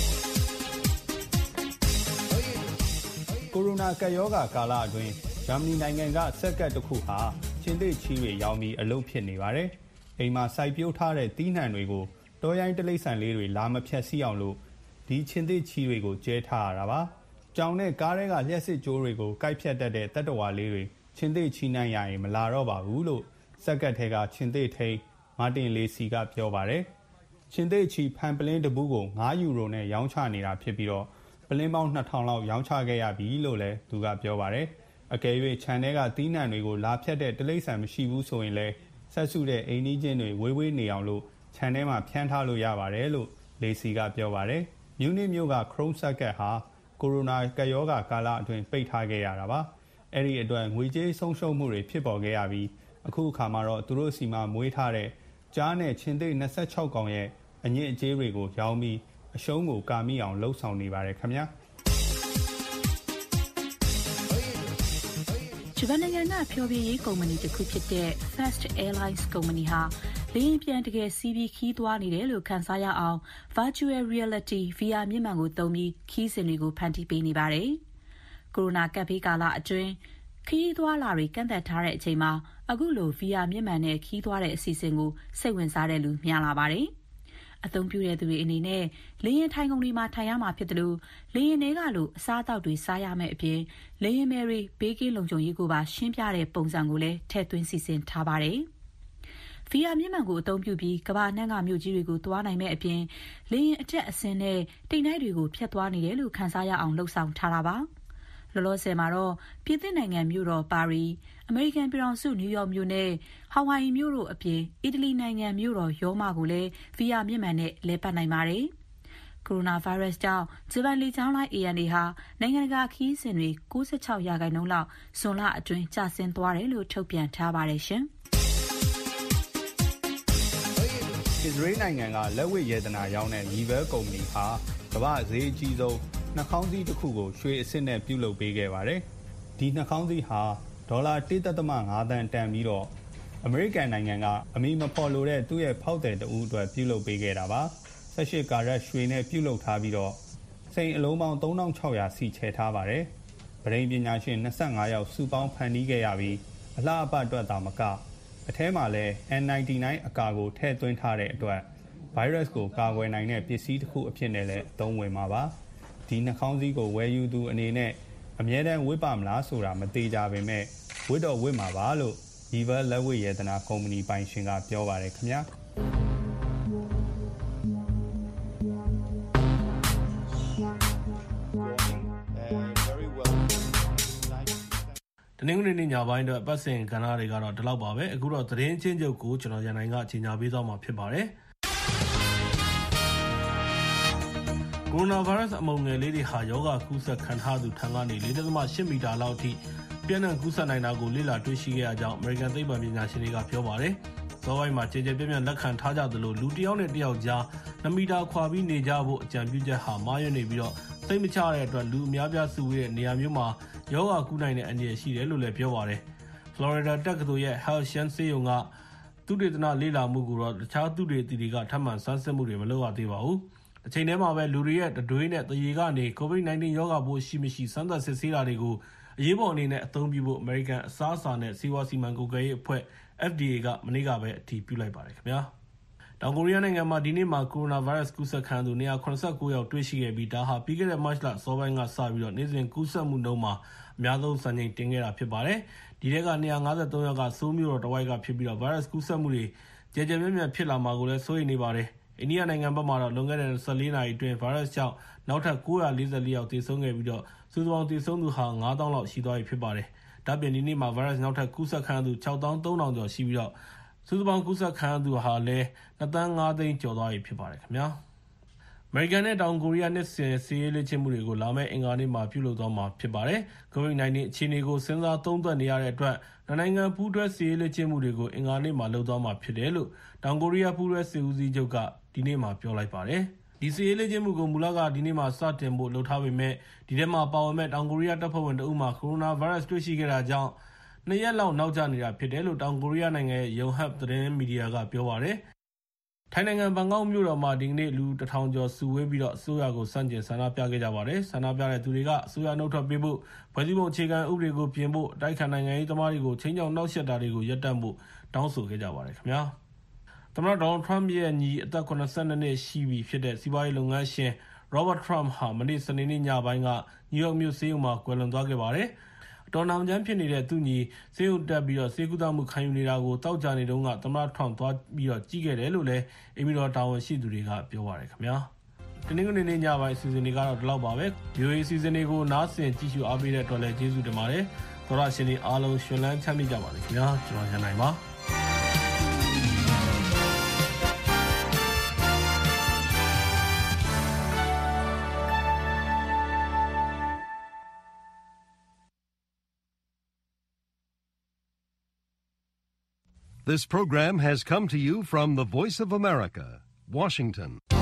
။ကိုရိုနာကပ်ရောဂါကာလအတွင်းဂျာမနီနိုင်ငံကဆက်ကက်တစ်ခုဟာချင်းသစ်ချီတွေရောင်းပြီးအလုပ်ဖြစ်နေပါတယ်။အိမ်မှာစိုက်ပျိုးထားတဲ့တီးနှံတွေကိုတောရိုင်းတိရစ္ဆာန်လေးတွေလာမဖြတ်စီးအောင်လို့ဒီချင်းသစ်ချီတွေကိုကျဲထားရတာပါ။ကြောင်နဲ့ကားတွေကလျှက်စစ်ကြိုးတွေကိုကိုက်ဖြတ်တတ်တဲ့တပ်တော်ဝါလေးတွေချင်းသစ်ချီနိုင်ရရင်မလာတော့ပါဘူးလို့စက်ကတ်ထဲကချင်းသစ်ထိန်မာတင်လေးစီကပြောပါတယ်။ချင်းသစ်ချီဖန်ပလင်းတပူးကို၅ယူရိုနဲ့ရောင်းချနေတာဖြစ်ပြီးတော့ပလင်းပေါင်းနှစ်ထောင်လောက်ရောင်းချခဲ့ရပြီလို့လည်းသူကပြောပါတယ်။အကယ်၍ခြံထဲကတီးနှံတွေကိုလာဖြတ်တဲ့တိရစ္ဆာန်မရှိဘူးဆိုရင်လည်းဆက်စုတဲ့အိမ်နီးချင်းတွေဝေးဝေးနေအောင်လို့ခြံထဲမှာဖြန်းထားလို့ရပါတယ်လို့လေးစီကပြောပါတယ်။မြူနစ်မြို့ကခရုံးစက်ကတ်ဟာကိုရိုနာကပ်ရောဂါကာလအတွင်းပိတ်ထားခဲ့ရတာပါ။အဲ့ဒီအတွက်ငွေကြေးဆုံးရှုံးမှုတွေဖြစ်ပေါ်ခဲ့ရပြီးအခုအခါမှာတော့သူတို့စီမှာမွေးထားတဲ့ကြားနဲ့ချင်းသိန်း၂၆ကောင်ရဲ့အညစ်အကြေးတွေကိုရောင်းပြီးအရှုံးကိုကာမိအောင်လှုပ်ဆောင်နေပါတယ်ခင်ဗျာဂျပန်နိုင်ငံကဖျော်ဖြေရေးကုမ္ပဏီတစ်ခုဖြစ်တဲ့ Fast Airlines ကုမ္ပဏီဟာလေလေယာဉ်ပြန်တကယ်စီးပြီးခီးသွားနေတယ်လို့ခံစားရအောင် Virtual Reality ဗီအာ မျက်မှန်ကိုသုံးပြီးခီးစဉ်တွေကိုဖန်တီးပေးနေပါတယ်။ကိုရိုနာကပ်ဘေးကာလအတွင်းခရီးသွားလာတွေကန့်သတ်ထားတဲ့အချိန်မှာအခုလို ဗီအာ မျက်မှန်နဲ့ခီးသွားတဲ့အစီအစဉ်ကိုစိတ်ဝင်စားတဲ့လူများလာပါတယ်။အသုံးပြုတဲ့သူတွေအနေနဲ့လေယာဉ်ထိုင်ကုန်တွေမှာထိုင်ရမှာဖြစ်တယ်လို့လေယာဉ်တွေကလို့အစားအသောက်တွေစားရမယ့်အပြင်လေယာဉ်မယ်တွေဘေးကင်းလုံခြုံရေးကိုပါရှင်းပြတဲ့ပုံစံကိုလည်းထည့်သွင်းစီစဉ်ထားပါတယ်။ ဗီအာ မျက်မှန်ကိုအသုံးပြုပြီးကမ္ဘာနှံ့ကမြို့ကြီးတွေကိုသွားနိုင်မဲ့အပြင်လေယာဉ်အတက်အဆင်းနဲ့တိမ်တိုက်တွေကိုဖျက်သွားနေတယ်လို့ခံစားရအောင်လှုပ်ဆောင်ထားတာပါ။လောလောဆယ်မှာတော့ပြင်သစ်နိုင်ငံမြို့တော်ပါရီ၊အမေရိကန်ပြည်ထောင်စုနယူးယောက်မြို့နဲ့ဟာဝိုင်အီမြို့တို့အပြင်အီတလီနိုင်ငံမြို့တော်ရောမကိုလည်းဗီအာ မျက်မှန်နဲ့လည်ပတ်နိုင်ပါတယ်။ကိုရိုနာဗိုင်းရပ်စ်ကြောင့်ဂျပန်လေကြောင်းလိုင်း အေ အန် အေ ဟာနိုင်ငံတကာခရီးစဉ်တွေ၉၆ရာခိုင်နှုန်းလောက်ဇွန်လအတွင်းကျဆင်းသွားတယ်လို့ထုတ်ပြန်ထားပါတယ်ရှင်။အစ္စရေးနိုင်ငံကလက်ဝတ်ရတနာရောင်းတဲ့ Livel ကုမ္ပဏီဟာကမ္ဘာ့ဈေးအကြီးဆုံးနှာခေါင်းစည်းတစ်ခုကိုရွှေအစစ်နဲ့ပြုလုပ်ပေးခဲ့ပါတယ်။ဒီနှာခေါင်းစည်းဟာဒေါ်လာ တစ်ဒသမ ငါးသန်းတန်ပြီးတော့အမေရိကန်နိုင်ငံကအမည်မဖော်လိုတဲ့သူ့ရဲ့ဖောက်သည်တဦးအတွက်ပြုလုပ်ပေးခဲ့တာပါ။၁၈ကာရက်ရွှေနဲ့ပြုလုပ်ထားပြီးတော့စိန်အလုံးပေါင်းသုံးထောင်ခြောက်ရာစီချဲထားပါတယ်။ဗရိန်ပညာရှင်၂၅ယောက်စုပေါင်းဖန်တီးခဲ့ရပြီးအလှအပအတွက်သာမကအထဲမှာလည်း အန် နိုင်းတီနိုင်း အကာကိုထည့်သွင်းထားတဲ့အတွက်ဗိုင်းရပ်စ်ကိုကာကွယ်နိုင်တဲ့ပစ္စည်းတစ်ခုအဖြစ်နဲ့လည်းအသုံးဝင်မှာပါ။ဒီနှာခေါင်းစည်းကိုဝယ်ယူသူအနေနဲ့အမြဲတမ်းဝတ်ပါမလားဆိုတာမသေးကြပေမဲ့ဝတ်တော့ဝတ်မှာပါလို့ Livel လက်ဝတ်ရတနာကုမ္ပဏီပိုင်ရှင်ကပြောပါတယ်ခင်ဗျာတနင်္ဂနွေနေ့ညပိုင်းတော့ပတ်စင်ကဏ္ဍတွေကတော့ဒီလောက်ပါပဲအခုတော့သတင်းချင်းချုပ်ကိုကျွန်တော်ရန်နိုင်ကကြီးညာပေးသွားမှာဖြစ်ပါတယ်ကိုရိုနာဗိုင်းရပ်စ်အမုံငယ်လေးတွေဟာယောဂကူးစက်ခံထားသူထံကနေ ၄.၈ မီတာလောက်အထိပြန့်နှံ့ကူးစက်နိုင်တာကိုလေ့လာတွေ့ရှိခဲ့ရကြောင်းအမေရိကန်သိပ္ပံပညာရှင်တွေကပြောပါတယ်။ဇော်ပိုင်းမှာကျေကျေပြန့်ပြန့်လက်ခံထားကြသလိုလူတစ်ယောက်နဲ့တစ်ယောက်ကြား၂မီတာခွာပြီးနေကြဖို့အကြံပြုချက်ဟာမှားယွင်းနေပြီးတော့စိတ်မချတဲ့အတွက်လူအများပြားစုဝေးတဲ့နေရာမျိုးမှာယောဂကူးနိုင်တဲ့အန္တရာယ်ရှိတယ်လို့လည်းပြောပါတယ်။ Florida တက္ကသိုလ်ရဲ့ Health Science ဆေးရုံကသုတေသနလေ့လာမှုကိုတော့တခြားသုတေသီတွေကထပ်မံဆန်းစစ်မှုတွေမလုပ်ရသေးပါဘူး။အချိန်ထဲမှာပဲလူတွေရဲ့တတွေးနဲ့တရေကနေ ကိုဗစ်၁၉ ရောဂါပိုးရှိမရှိစမ်းသပ်စစ်ဆေးတာတွေကိုအရေးပေါ်အနေနဲ့အသုံးပြုဖို့ American အစားအစာနဲ့ဆေးဝါးစီမံကွပ်ကဲရေးအဖွဲ့ F D A ကမနေ့ကပဲအတည်ပြုလိုက်ပါတယ်ခင်ဗျာ။တောင်ကိုရီးယားနိုင်ငံမှာဒီနေ့မှာကိုရိုနာဗိုင်းရပ်စ်ကူးစက်ခံသူ၂၇၉ယောက်တွေ့ရှိခဲ့ပြီးဒါဟာပြီးခဲ့တဲ့မတ်လအစောပိုင်းကစပြီးတော့နေ့စဉ်ကူးစက်မှုနှုန်းမှာအများဆုံးစံချိန်တင်ခဲ့တာဖြစ်ပါတယ်။ဒီထဲက၂၅၃ယောက်ကဆိုးမြို့တော်တဝိုက်ကဖြစ်ပြီးတော့ဗိုင်းရပ်စ်ကူးစက်မှုတွေကြဲကြဲပြန့်ပြန့်ဖြစ်လာမှာကိုလည်းစိုးရိမ်နေပါတယ်။အိန္ဒိယနိုင်ငံဘက်မှာတော့လွန်ခဲ့တဲ့၂၄နာရီအတွင်းဗိုင်းရပ်စ်ကြောင့်နောက်ထပ်၉၄၄ယောက်သေဆုံးခဲ့ပြီးတော့စုစုပေါင်းသေဆုံးသူဟာ၅သောင်းလောက်ရှိသွားပြီဖြစ်ပါတယ်။ဒါ့အပြင်ဒီနေ့မှာဗိုင်းရပ်စ်နောက်ထပ်ကူးစက်ခံရသူ၆သောင်းသုံးထောင်ကျော်ရှိပြီးတော့စုစုပေါင်းကူးစက်ခံရသူဟာလည်း၂သန်း၅သိန်းကျော်သွားပြီဖြစ်ပါတယ်ခင်ဗျာ။အမေရိကန်နဲ့တောင်ကိုရီးယားနှစ်စဉ်စစ်ရေးလေ့ကျင့်မှုတွေကိုလာမယ့်အင်္ဂါနေ့မှာပြုလုပ်သွားမှာဖြစ်ပါတယ်။ ကိုဗစ်၁၉အခြေအနေကိုစဉ်းစားသုံးသပ်နေရတဲ့အတွက်နိုင်ငံပူးတွဲစစ်ရေးလေ့ကျင့်မှုတွေကိုအင်္ဂါနေ့မှာလုပ်သွားမှာဖြစ်တယ်လို့တောင်ကိုရီးယားပူးတွဲစစ်ဦးစီးချုပ်ကဒီနေ့မှာပြောလိုက်ပါတယ်။ဒီစစ်ရေးလေ့ကျင့်မှုကိုမူလကဒီနေ့မှာစတင်ဖို့လုပ်ထားပေမဲ့ဒီထဲမှာပါဝင်မဲ့တောင်ကိုရီးယားတပ်ဖွဲ့ဝင်တအုပ်မှာကိုရိုနာဗိုင်းရပ်စ်တွေ့ရှိခဲ့တာကြောင့်နှစ်ရက်လောက်နောက်ကျနေတာဖြစ်တယ်လို့တောင်ကိုရီးယားနိုင်ငံရဲ့ Yonhap သတင်းမီဒီယာကပြောပါတယ်။ထိုင်းနိုင်ငံဘန်ကောက်မြို့တော်မှာဒီကနေ့လူတစ်ထောင်ကျော်စုဝေးပြီးတော့အစိုးရကိုစန့်ကျင်ဆန္ဒပြခဲ့ကြပါတယ်။ဆန္ဒပြတဲ့သူတွေကအစိုးရနှုတ်ထွက်ပေးဖို့ဖွဲ့စည်းပုံအခြေခံဥပဒေကိုပြင်ဖို့အတိုက်ခံနိုင်ငံရေးသမားတွေကိုချင်းချောင်နှောက်ယှက်တာတွေကိုရပ်တန့်ဖို့တောင်းဆိုခဲ့ကြပါတယ်ခင်ဗျာ။သမ္မတဒေါ်နယ်ထရမ့်ရဲ့ညီအသက်၇၂နှစ်ရှိပြီဖြစ်တဲ့စီးပွားရေးလုပ်ငန်းရှင် Robert Trump ဟာမနေ့စနေနေ့ညပိုင်းကနယူးယောက်မြို့ဆေးရုံမှာကွယ်လွန်သွားခဲ့ပါတယ်။အတော်နာမကျန်းဖြစ်နေတဲ့သူ့ညီဆေးရုံတက်ပြီးတော့ဆေးကုသမှုခံယူနေတာကိုတောက်ကြနေတုန်းကသမ္မတထရမ့်သွားပြီးတော့ကြည့်ခဲ့တယ်လို့လည်းအိမ်မီတော်တာဝန်ရှိသူတွေကပြောပါတယ်ခင်ဗျာ။တနင်္ဂနွေနေ့ညပိုင်းအစီအစဉ်တွေကတော့ဒီလောက်ပါပဲ။ ဗီအိုအေ အစီအစဉ်တွေကိုနားဆင်ကြည့်ရှုအားပေးတဲ့အတွက်လည်းကျေးဇူးတင်ပါတယ်။သောရရှင်တွေအားလုံးရှင်လန်းချမ်းမြေ့ကြပါစေခင်ဗျာ။ကျွန်တော်ရန်နိုင်ပါ This program has come to you from the Voice of America, Washington.